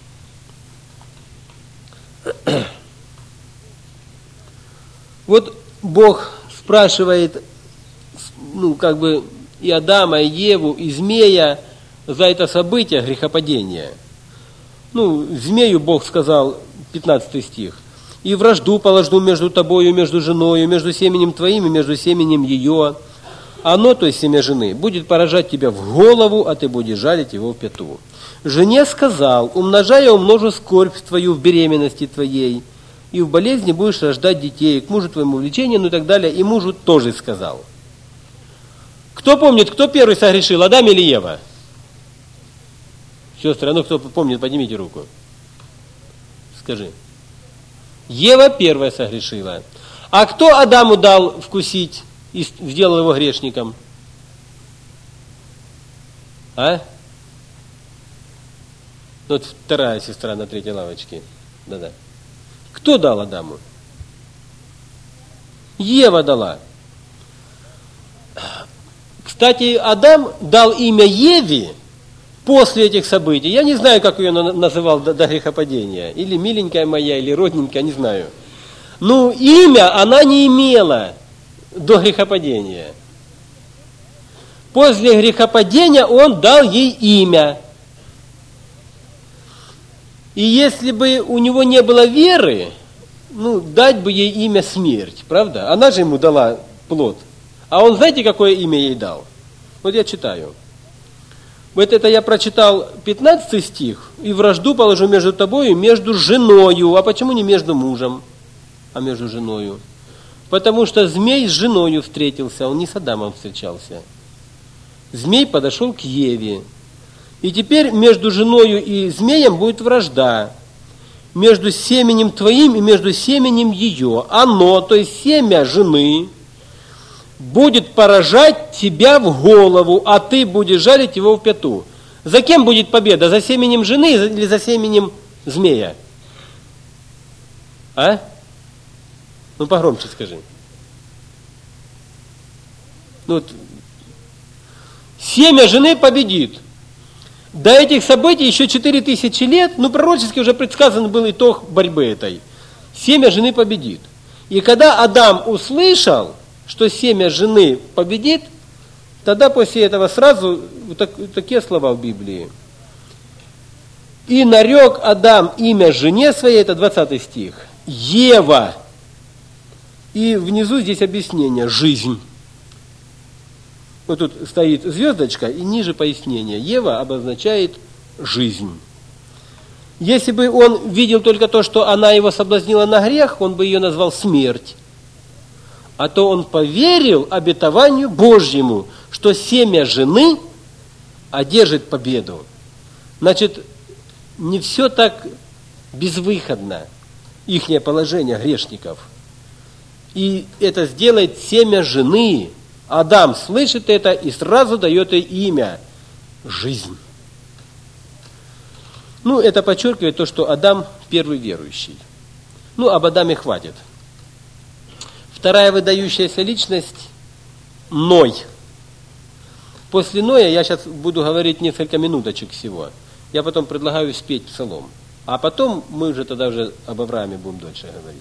Вот Бог спрашивает, ну, как бы и Адама, и Еву, и змея за это событие грехопадения. Ну, змею Бог сказал, пятнадцатый стих, «И вражду положу между тобою, между женою, между семенем твоим и между семенем ее. Оно, то есть семя жены, будет поражать тебя в голову, а ты будешь жалить его в пяту. Жене сказал, умножая умножу скорбь твою в беременности твоей, и в болезни будешь рождать детей, к мужу твоему влечению, ну и так далее». И мужу тоже сказал. Кто помнит, кто первый согрешил, Адам или Ева? Сестры, а ну кто помнит, поднимите руку. Скажи. Ева первая согрешила. А кто Адаму дал вкусить и сделал его грешником? А? Вот вторая сестра на третьей лавочке. Да-да. Кто дал Адаму? Ева дала. Кстати, Адам дал имя Еве после этих событий. Я не знаю, как ее называл до, до грехопадения. Или миленькая моя, или родненькая, не знаю. Но имя она не имела до грехопадения. После грехопадения он дал ей имя. И если бы у него не было веры, ну, дать бы ей имя смерть, правда? Она же ему дала плод. А он, знаете, какое имя ей дал? Вот я читаю. Вот это я прочитал пятнадцатый стих. «И вражду положу между тобою и между женою». А почему не между мужем, а между женою? Потому что змей с женою встретился, он не с Адамом встречался. Змей подошел к Еве. И теперь между женою и змеем будет вражда. Между семенем твоим и между семенем ее. Оно, то есть семя жены, будет поражать тебя в голову, а ты будешь жалить его в пяту. За кем будет победа? За семенем жены или за семенем змея? А? Ну, погромче скажи. Ну, вот. Семя жены победит. До этих событий еще четыре тысячи лет, ну, пророчески уже предсказан был итог борьбы этой. Семя жены победит. И когда Адам услышал, что семя жены победит, тогда после этого сразу вот так, такие слова в Библии. «И нарек Адам имя жене своей», это двадцатый стих, «Ева». И внизу здесь объяснение «жизнь». Вот тут стоит звездочка, и ниже пояснение. Ева обозначает жизнь. Если бы он видел только то, что она его соблазнила на грех, он бы ее назвал смерть. А то он поверил обетованию Божьему, что семя жены одержит победу. Значит, не все так безвыходно, ихнее положение грешников. И это сделает семя жены. Адам слышит это и сразу дает ей имя – жизнь. Ну, это подчеркивает то, что Адам первый верующий. Ну, об Адаме хватит. Вторая выдающаяся личность – Ной. После Ноя я сейчас буду говорить несколько минуточек всего. Я потом предлагаю спеть псалом. А потом мы уже тогда уже об Аврааме будем дольше говорить.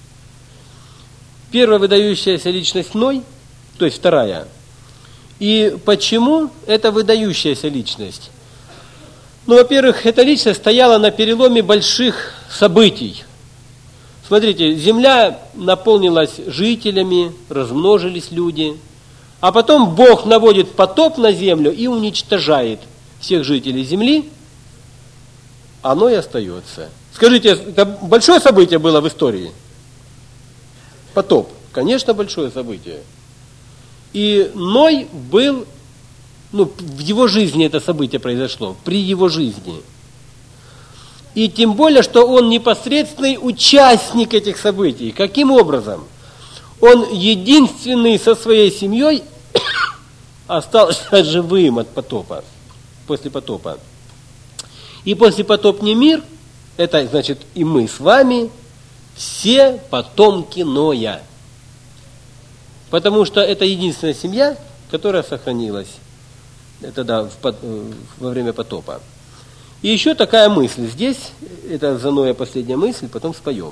Первая выдающаяся личность Ной, то есть вторая. И почему это выдающаяся личность? Ну, во-первых, эта личность стояла на переломе больших событий. Смотрите, земля наполнилась жителями, размножились люди, а потом Бог наводит потоп на землю и уничтожает всех жителей земли, оно и остается. Скажите, это большое событие было в истории? Потоп. Конечно, большое событие. И Ной был, ну, в его жизни это событие произошло, при его жизни. И тем более, что он непосредственный участник этих событий. Каким образом? Он единственный со своей семьей остался живым от потопа, после потопа. И после потопный мир, это значит и мы с вами, все потомки Ноя. Потому что это единственная семья, которая сохранилась это, да, в, во время потопа. И еще такая мысль здесь, это за Ноя последняя мысль, потом споем.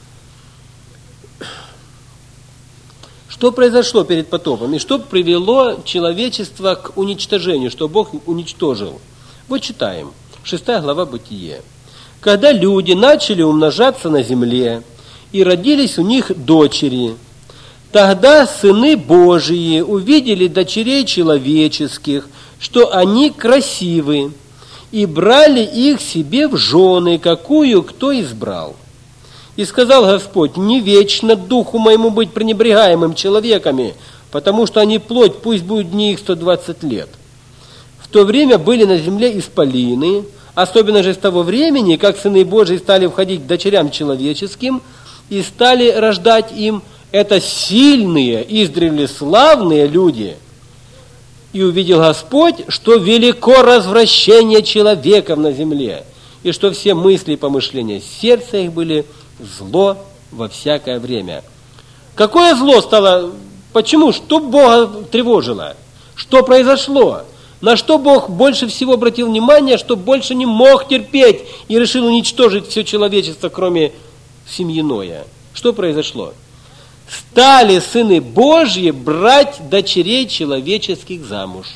Что произошло перед потопом и что привело человечество к уничтожению, что Бог уничтожил? Вот читаем, шестая глава Бытие. Когда люди начали умножаться на земле, и родились у них дочери, тогда сыны Божии увидели дочерей человеческих, что они красивы, и брали их себе в жены, какую кто избрал. И сказал Господь: не вечно духу моему быть пренебрегаемым человеками, потому что они плоть, пусть будет дни их сто двадцать лет. В то время были на земле исполины, особенно же с того времени, как сыны Божии стали входить к дочерям человеческим и стали рождать им, это сильные, издревле славные люди. И увидел Господь, что велико развращение человеков на земле, и что все мысли и помышления сердца их были зло во всякое время. Какое зло стало? Почему? Что Бога тревожило? Что произошло? На что Бог больше всего обратил внимание, что больше не мог терпеть и решил уничтожить все человечество, кроме семьи Ноя? Что произошло? Стали сыны Божьи брать дочерей человеческих замуж.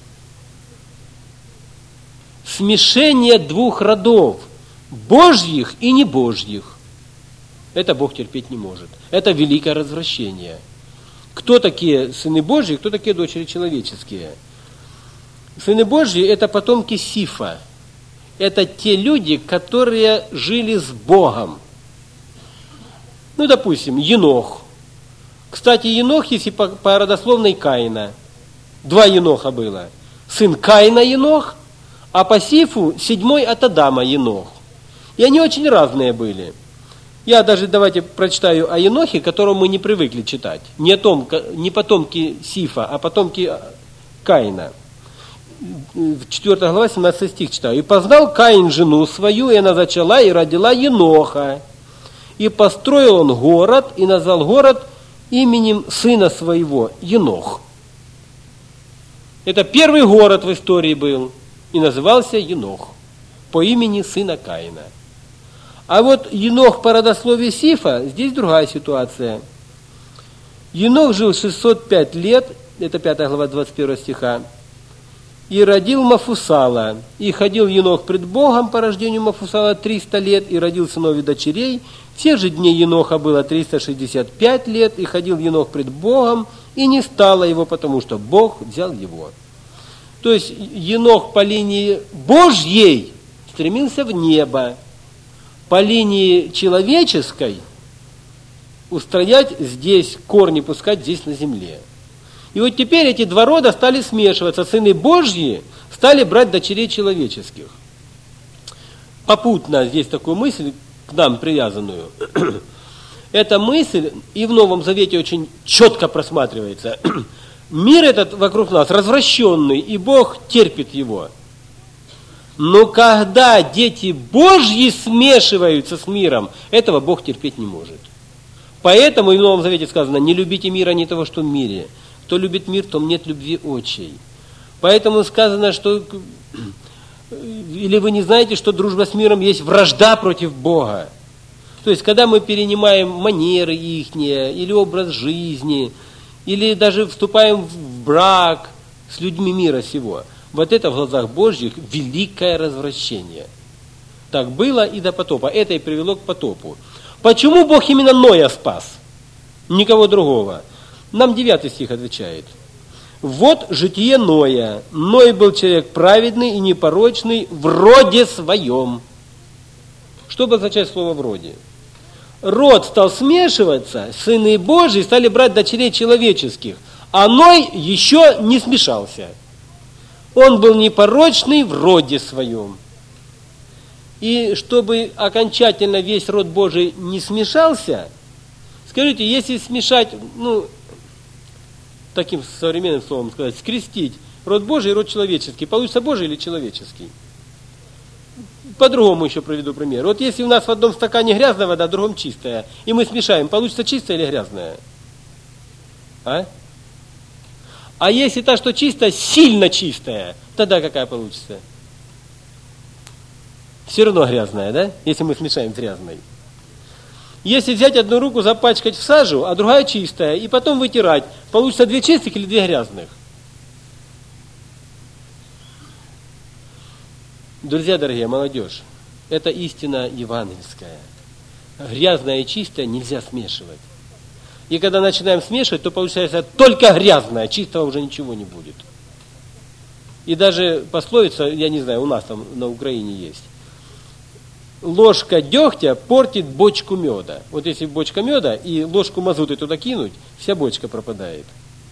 Смешение двух родов, Божьих и небожьих. Это Бог терпеть не может. Это великое развращение. Кто такие сыны Божьи, кто такие дочери человеческие? Сыны Божьи – это потомки Сифа. Это те люди, которые жили с Богом. Ну, допустим, Енох. Кстати, Енох, если по, по родословной Каина, два Еноха было. Сын Каина Енох, а по Сифу седьмой от Адама Енох. И они очень разные были. Я даже, давайте прочитаю о Енохе, которого мы не привыкли читать. Не, о том, не потомки Сифа, а потомки Каина. четвёртая глава, семнадцатый стих читаю. «И познал Каин жену свою, и она зачала, и родила Еноха. И построил он город, и назвал город именем сына своего, Енох». Это первый город в истории был, и назывался Енох, по имени сына Каина. А вот Енох по родословию Сифа, здесь другая ситуация. Енох жил шестьсот пять лет, это пятая глава двадцать первого стиха, и родил Мафусала. И ходил Енох пред Богом по рождению Мафусала триста лет, и родил сынов и дочерей. Тех же дней Еноха было триста шестьдесят пять лет, и ходил Енох пред Богом, и не стало его, потому что Бог взял его. То есть Енох по линии Божьей стремился в небо, по линии человеческой устроять здесь, корни пускать здесь на земле. И вот теперь эти два рода стали смешиваться. Сыны Божьи стали брать дочерей человеческих. Попутно здесь такую мысль к нам привязанную. Эта мысль и в Новом Завете очень четко просматривается. Мир этот вокруг нас развращенный, и Бог терпит его. Но когда дети Божьи смешиваются с миром, этого Бог терпеть не может. Поэтому и в Новом Завете сказано: не любите мира, не того, что в мире. Кто любит мир, том нет любви отчей. Поэтому сказано, что или вы не знаете, что дружба с миром есть вражда против Бога. То есть, когда мы перенимаем манеры ихние, или образ жизни, или даже вступаем в брак с людьми мира сего, вот это в глазах Божьих великое развращение. Так было и до потопа. Это и привело к потопу. Почему Бог именно Ноя спас? Никого другого. Нам девятый стих отвечает. Вот житие Ноя. Ной был человек праведный и непорочный в роде своем. Что означает слово «в роде»? Род стал смешиваться, сыны Божьи стали брать дочерей человеческих, а Ной еще не смешался. Он был непорочный в роде своем. И чтобы окончательно весь род Божий не смешался, скажите, если смешать, ну, таким современным словом сказать, скрестить род Божий и род человеческий, получится Божий или человеческий? По-другому еще приведу пример. Вот если у нас в одном стакане грязная вода, в другом чистая, и мы смешаем, получится чистая или грязная? А? А если та, что чистая, сильно чистая, тогда какая получится? все равно грязная, да? Если мы смешаем с грязной. Если взять одну руку, запачкать в сажу, а другая чистая, и потом вытирать, получится две чистых или две грязных? Друзья дорогие, молодежь, это истина евангельская. Грязное и чистое нельзя смешивать. И когда начинаем смешивать, то получается только грязное, чистого уже ничего не будет. И даже пословица, я не знаю, у нас там на Украине есть. Ложка дегтя портит бочку меда. Вот если бочка меда и ложку мазуты туда кинуть, вся бочка пропадает.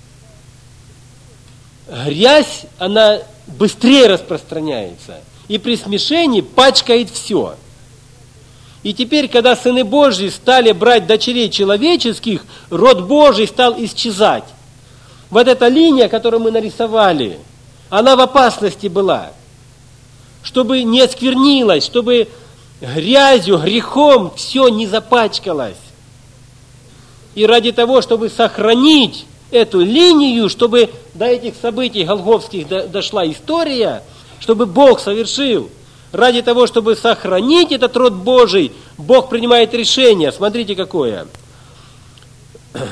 Грязь, она быстрее распространяется. И при смешении пачкает все. И теперь, когда сыны Божьи стали брать дочерей человеческих, род Божий стал исчезать. Вот эта линия, которую мы нарисовали, она в опасности была. Чтобы не осквернилась, чтобы грязью, грехом все не запачкалось. И ради того, чтобы сохранить эту линию, чтобы до этих событий голгофских дошла история, чтобы Бог совершил, ради того, чтобы сохранить этот род Божий, Бог принимает решение. Смотрите, какое. В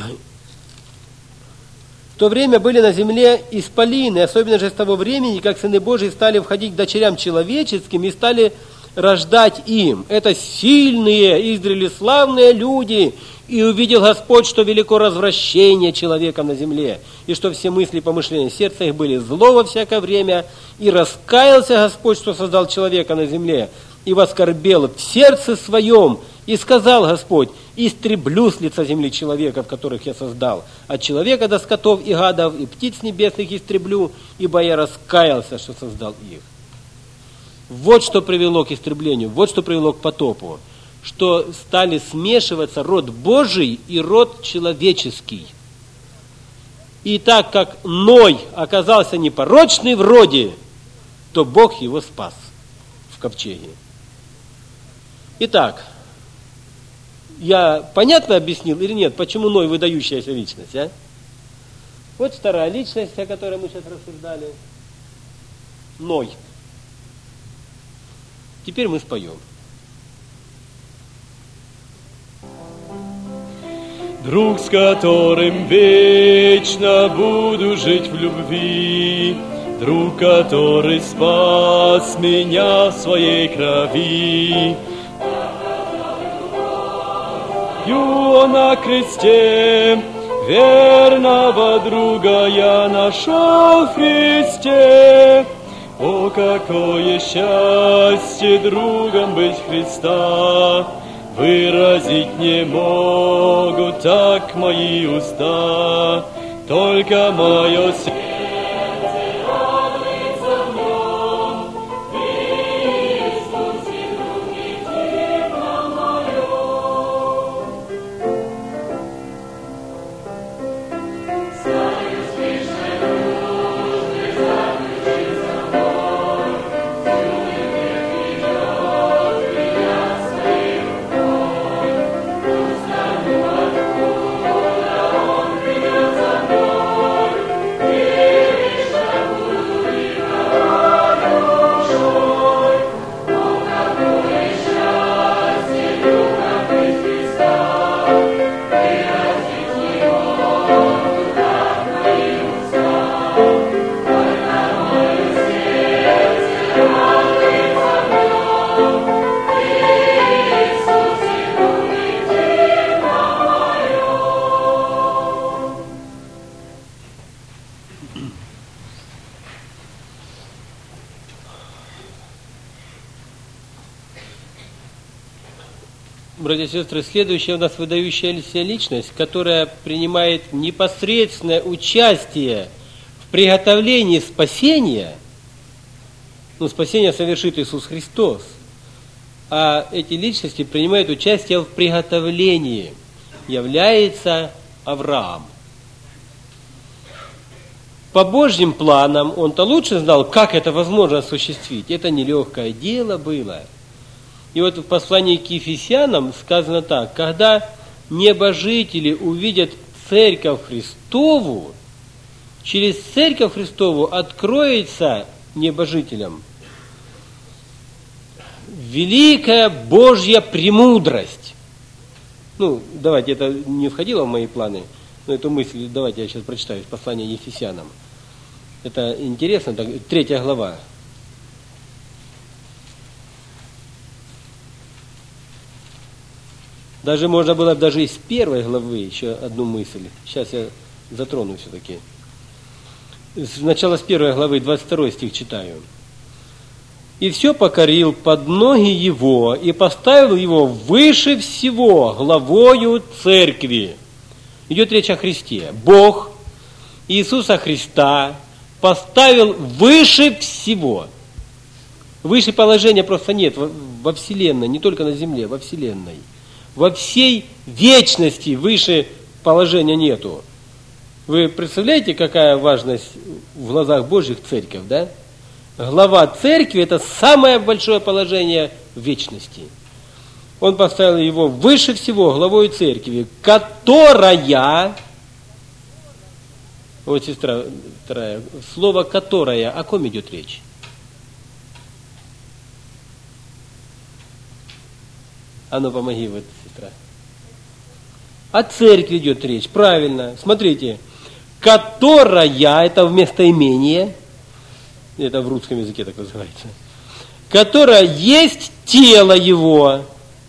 то время были на земле исполины, особенно же с того времени, как сыны Божьи стали входить к дочерям человеческим и стали рождать им. Это сильные, издревле славные люди. И увидел Господь, что велико развращение человека на земле, и что все мысли и помышления сердца их были зло во всякое время. И раскаялся Господь, что создал человека на земле, и воскорбел в сердце своем. И сказал Господь: истреблю с лица земли человеков, которых я создал. От человека до скотов и гадов, и птиц небесных истреблю, ибо я раскаялся, что создал их. Вот что привело к истреблению, вот что привело к потопу. Что стали смешиваться род Божий и род человеческий. И так как Ной оказался непорочный в роде, то Бог его спас в ковчеге. Итак, я понятно объяснил или нет, почему Ной выдающаяся личность, а? Вот вторая личность, о которой мы сейчас рассуждали. Ной. Теперь мы споем.
Друг, с которым вечно буду жить в любви, друг, который спас меня в своей крови. Ю на кресте верного друга я нашел в Христе. О, какое счастье другом быть Христа! Выразить не могут так мои уста, только мое сердце радуется в нем, в Иисусе, друге тихом моем. Знаю, слышно дружбы заключил собой, всюду мир ведет меня своей рукой. Узнаю, откуда он придет за мной, и вечно буду его душой. О, какое счастье другом быть Христа, выразить не могут так мои уста, только мое сердце радуется в нем, в Иисусе, друге тихом моем.
Братья и сестры, следующая у нас выдающаяся личность, которая принимает непосредственное участие в приготовлении спасения. Ну, спасение совершит Иисус Христос. А эти личности принимают участие в приготовлении. Является Авраам. По Божьим планам он-то лучше знал, как это возможно осуществить. Это нелегкое дело было. И вот в послании к Ефесянам сказано так: когда небожители увидят Церковь Христову, через Церковь Христову откроется небожителям великая Божья премудрость. Ну, давайте, это не входило в мои планы, но эту мысль, давайте я сейчас прочитаю из послания Ефесянам. Это интересно, так, третья глава. Даже можно было даже из первой главы еще одну мысль. Сейчас я затрону все-таки. Сначала с первой главы, двадцать второй стих читаю. «И все покорил под ноги его, и поставил его выше всего главою церкви». Идет речь о Христе. Бог Иисуса Христа поставил выше всего. Выше положения просто нет во, во Вселенной, не только на Земле, во Вселенной. Во всей вечности выше положения нету. Вы представляете, какая важность в глазах Божьих церковь, да? Глава церкви – это самое большое положение в вечности. Он поставил его выше всего главой церкви, которая, вот сестра вторая, слово «которая», о ком идет речь? А ну помоги, вот, сестра. О церкви идет речь, правильно. Смотрите, которая, это вместо имения, это в русском языке так называется, которая есть тело его,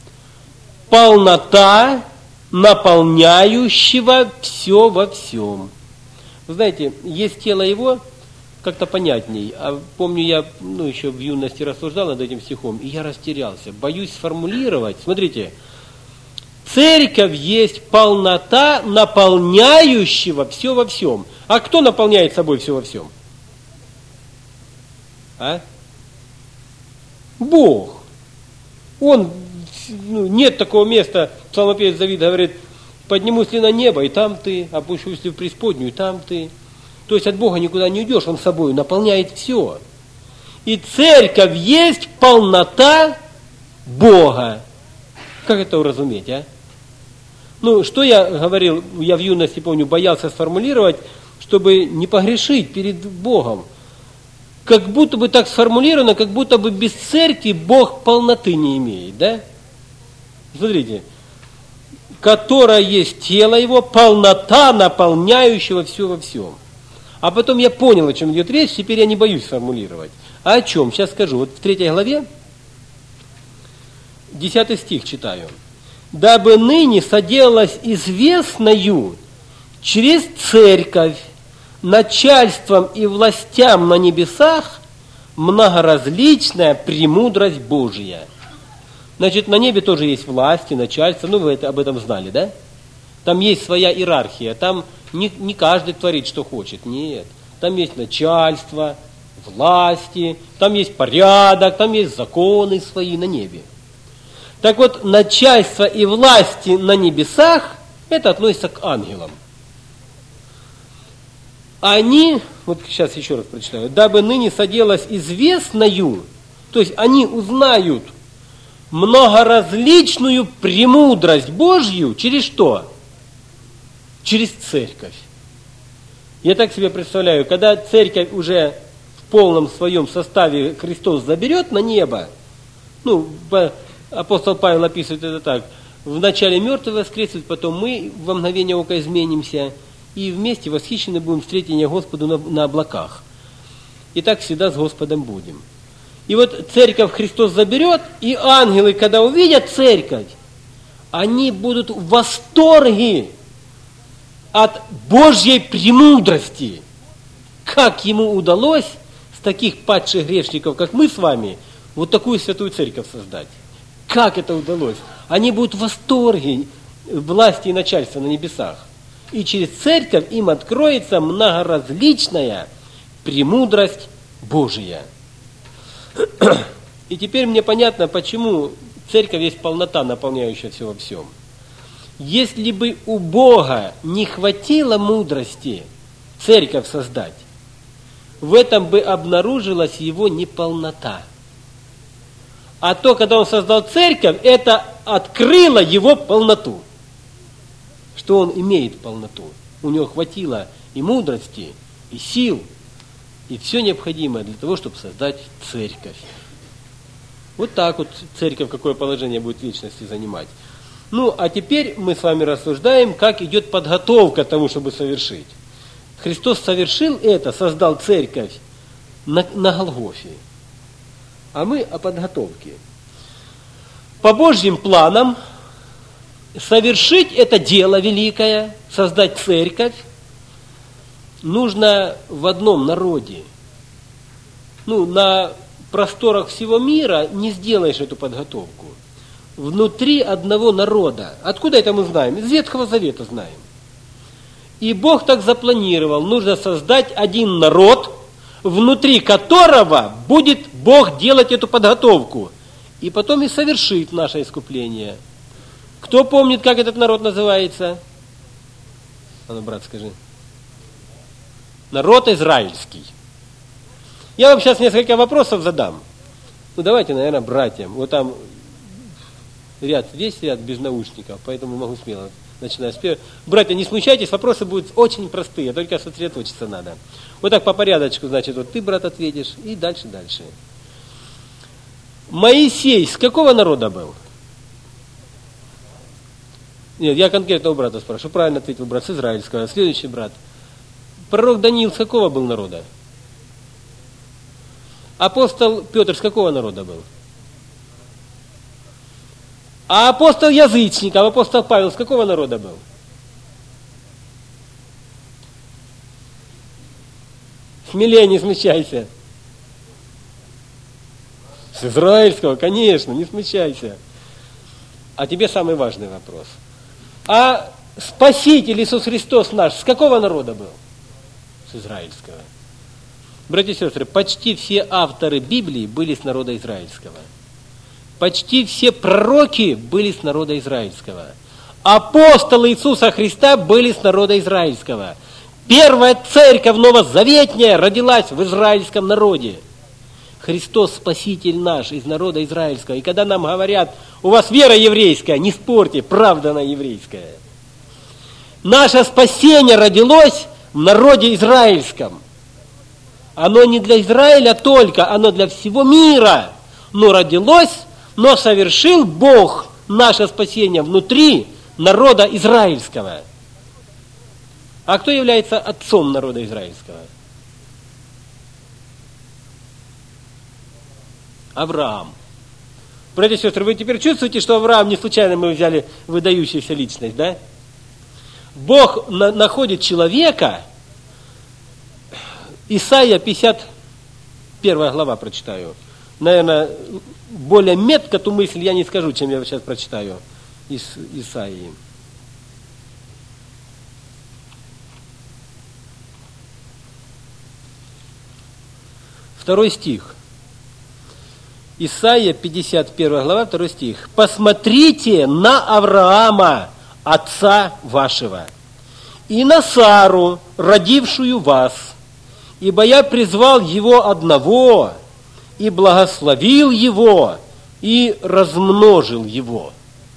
полнота наполняющего все во всем. Вы знаете, есть тело его, как-то понятней. А помню, я ну, еще в юности рассуждал над этим стихом, и я растерялся. Боюсь сформулировать. Смотрите, церковь есть полнота наполняющего все во всем. А кто наполняет собой все во всем? А? Бог. Он, ну, нет такого места, псалмопевец Давид говорит, поднимусь ли на небо, и там ты, опущусь ли в преисподнюю, и там ты. То есть от Бога никуда не уйдешь, Он собой наполняет все. И церковь есть полнота Бога. Как это уразуметь, а? Ну, что я говорил, я в юности, помню, боялся сформулировать, чтобы не погрешить перед Богом. Как будто бы так сформулировано, как будто бы без церкви Бог полноты не имеет, да? Смотрите, которая есть тело его, полнота наполняющего все во всем. А потом я понял, о чем идет речь, теперь я не боюсь формулировать. А о чем? Сейчас скажу. Вот в третьей главе, десятый стих читаю. «Дабы ныне соделалось известною через церковь начальством и властям на небесах многоразличная премудрость Божия». Значит, на небе тоже есть власти, начальство. Ну, вы это, об этом знали, да? Там есть своя иерархия. Там не, не каждый творит, что хочет. Нет. Там есть начальство, власти, там есть порядок, там есть законы свои на небе. Так вот, начальство и власти на небесах, это относится к ангелам. Они, вот сейчас еще раз прочитаю, дабы ныне соделалось известною, то есть они узнают многоразличную премудрость Божью через что? Через церковь. Я так себе представляю, когда церковь уже в полном своем составе Христос заберет на небо, ну, апостол Павел описывает это так, вначале мертвые воскреснут, потом мы во мгновение ока изменимся, и вместе восхищены будем встретения Господу на, на облаках. И так всегда с Господом будем. И вот церковь Христос заберет, и ангелы, когда увидят церковь, они будут в восторге от Божьей премудрости. Как ему удалось с таких падших грешников, как мы с вами, вот такую святую церковь создать? Как это удалось? Они будут в восторге власти и начальства на небесах. И через церковь им откроется многоразличная премудрость Божия. И теперь мне понятно, почему церковь есть полнота, наполняющая все во всем. Если бы у Бога не хватило мудрости церковь создать, в этом бы обнаружилась его неполнота. А то, когда он создал церковь, это открыло его полноту. Что он имеет полноту. У него хватило и мудрости, и сил, и все необходимое для того, чтобы создать церковь. Вот так вот церковь какое положение будет в вечности занимать. Ну, а теперь мы с вами рассуждаем, как идет подготовка к тому, чтобы совершить. Христос совершил это, создал церковь на, на Голгофе. А мы о подготовке. По Божьим планам совершить это дело великое, создать церковь, нужно в одном народе. Ну, на просторах всего мира не сделаешь эту подготовку. Внутри одного народа. Откуда это мы знаем? Из Ветхого Завета знаем. И Бог так запланировал. Нужно создать один народ, внутри которого будет Бог делать эту подготовку. И потом и совершит наше искупление. Кто помнит, как этот народ называется? А ну, брат, скажи. Народ израильский. Я вам сейчас несколько вопросов задам. Ну, давайте, наверное, братьям. Вот там ряд, весь ряд без наушников, поэтому могу смело начинать с первого. Братья, не смущайтесь, вопросы будут очень простые, только сосредоточиться надо. Вот так по порядочку, значит, вот ты, брат, ответишь, и дальше, дальше. Моисей с какого народа был? Нет, я конкретно у брата спрашиваю. Правильно ответил брат, с израильского. Следующий брат. Пророк Даниил с какого был народа? Апостол Петр с какого народа был? А апостол язычников, апостол Павел с какого народа был? Смелее, не смущайся. С израильского, конечно, не смущайся. А тебе самый важный вопрос. А Спаситель Иисус Христос наш с какого народа был? С израильского. Братья и сестры, почти все авторы Библии были с народа израильского. Почти все пророки были с народа израильского. Апостолы Иисуса Христа были с народа израильского. Первая церковь новозаветняя родилась в израильском народе. Христос Спаситель наш из народа израильского. И когда нам говорят, у вас вера еврейская, не спорьте, правда она еврейская. Наше спасение родилось в народе израильском. Оно не для Израиля только, оно для всего мира. Но родилось, но совершил Бог наше спасение внутри народа израильского. А кто является отцом народа израильского? Авраам. Братья и сестры, вы теперь чувствуете, что Авраам не случайно мы взяли выдающуюся личность, да? Бог на- находит человека. Исайя пятьдесят первая глава прочитаю. Наверное, более метко ту мысль я не скажу, чем я сейчас прочитаю из Исаии. Второй стих. Исайя пятьдесят первая глава, второй стих. «Посмотрите на Авраама, отца вашего, и на Сару, родившую вас, ибо я призвал его одного, и благословил его, и размножил его».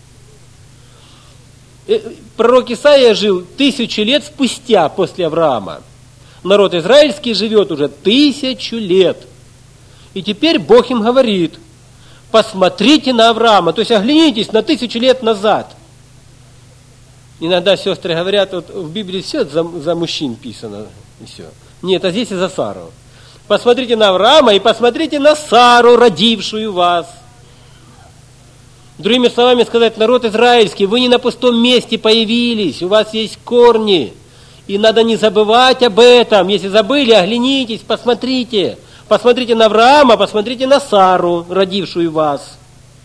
Пророк Исаия жил тысячу лет спустя после Авраама. Народ израильский живет уже тысячу лет. И теперь Бог им говорит, посмотрите на Авраама, то есть оглянитесь на тысячу лет назад. Иногда сестры говорят, вот в Библии все за, за мужчин писано, и все. Нет, а здесь и за Сару. Посмотрите на Авраама и посмотрите на Сару, родившую вас. Другими словами сказать, народ израильский, вы не на пустом месте появились, у вас есть корни. И надо не забывать об этом. Если забыли, оглянитесь, посмотрите. Посмотрите на Авраама, посмотрите на Сару, родившую вас.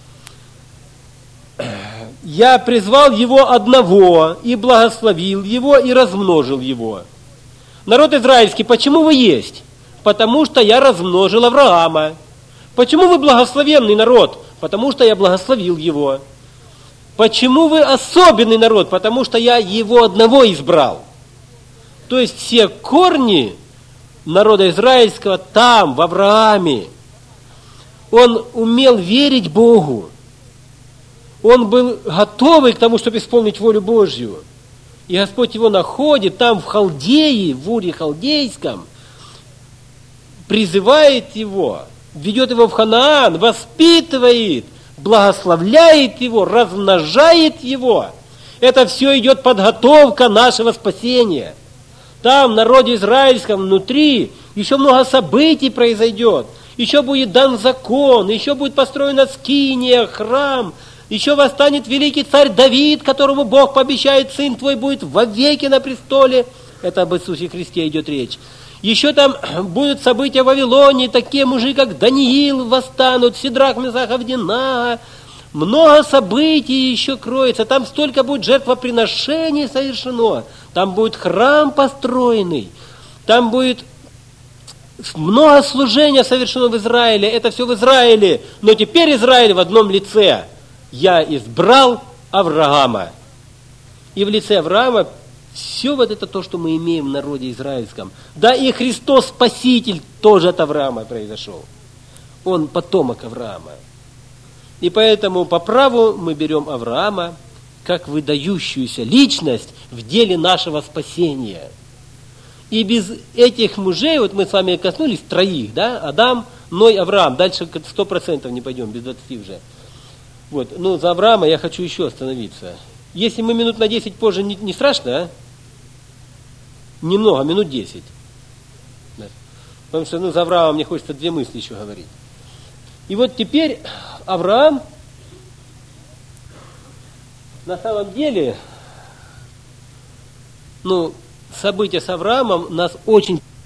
Я призвал его одного, и благословил его, и размножил его. Народ израильский, почему вы есть? Потому что я размножил Авраама. Почему вы благословенный народ? Потому что я благословил его. Почему вы особенный народ? Потому что я его одного избрал. То есть все корни народа израильского там, в Аврааме. Он умел верить Богу. Он был готовый к тому, чтобы исполнить волю Божью. И Господь его находит там, в Халдее, в Уре Халдейском, призывает его, ведет его в Ханаан, воспитывает, благословляет его, размножает его. Это все идет подготовка нашего спасения. Там, в народе израильском, внутри, еще много событий произойдет. Еще будет дан закон, еще будет построена скиния, храм, еще восстанет великий царь Давид, которому Бог пообещает, сын твой будет вовеки на престоле. Это об Иисусе Христе идет речь. Еще там будут события в Вавилоне, такие мужи, как Даниил, восстанут, Сидрах, Месах, Авдинага. Много событий еще кроется. Там столько будет жертвоприношений совершено. Там будет храм построенный. Там будет много служения совершено в Израиле. Это все в Израиле. Но теперь Израиль в одном лице. Я избрал Авраама. И в лице Авраама все вот это то, что мы имеем в народе израильском. Да и Христос Спаситель тоже от Авраама произошел. Он потомок Авраама. И поэтому по праву мы берем Авраама как выдающуюся личность в деле нашего спасения. И без этих мужей, вот мы с вами коснулись троих, да, Адам, Ной, Авраам, дальше сто процентов не пойдем, без двадцати уже. Вот, ну за Авраама я хочу еще остановиться. Если мы минут на десять позже, не, не страшно, а? Немного, минут десять. Да. Потому что ну, за Авраама мне хочется две мысли еще говорить. И вот теперь Авраам, на самом деле, ну, события с Авраамом нас очень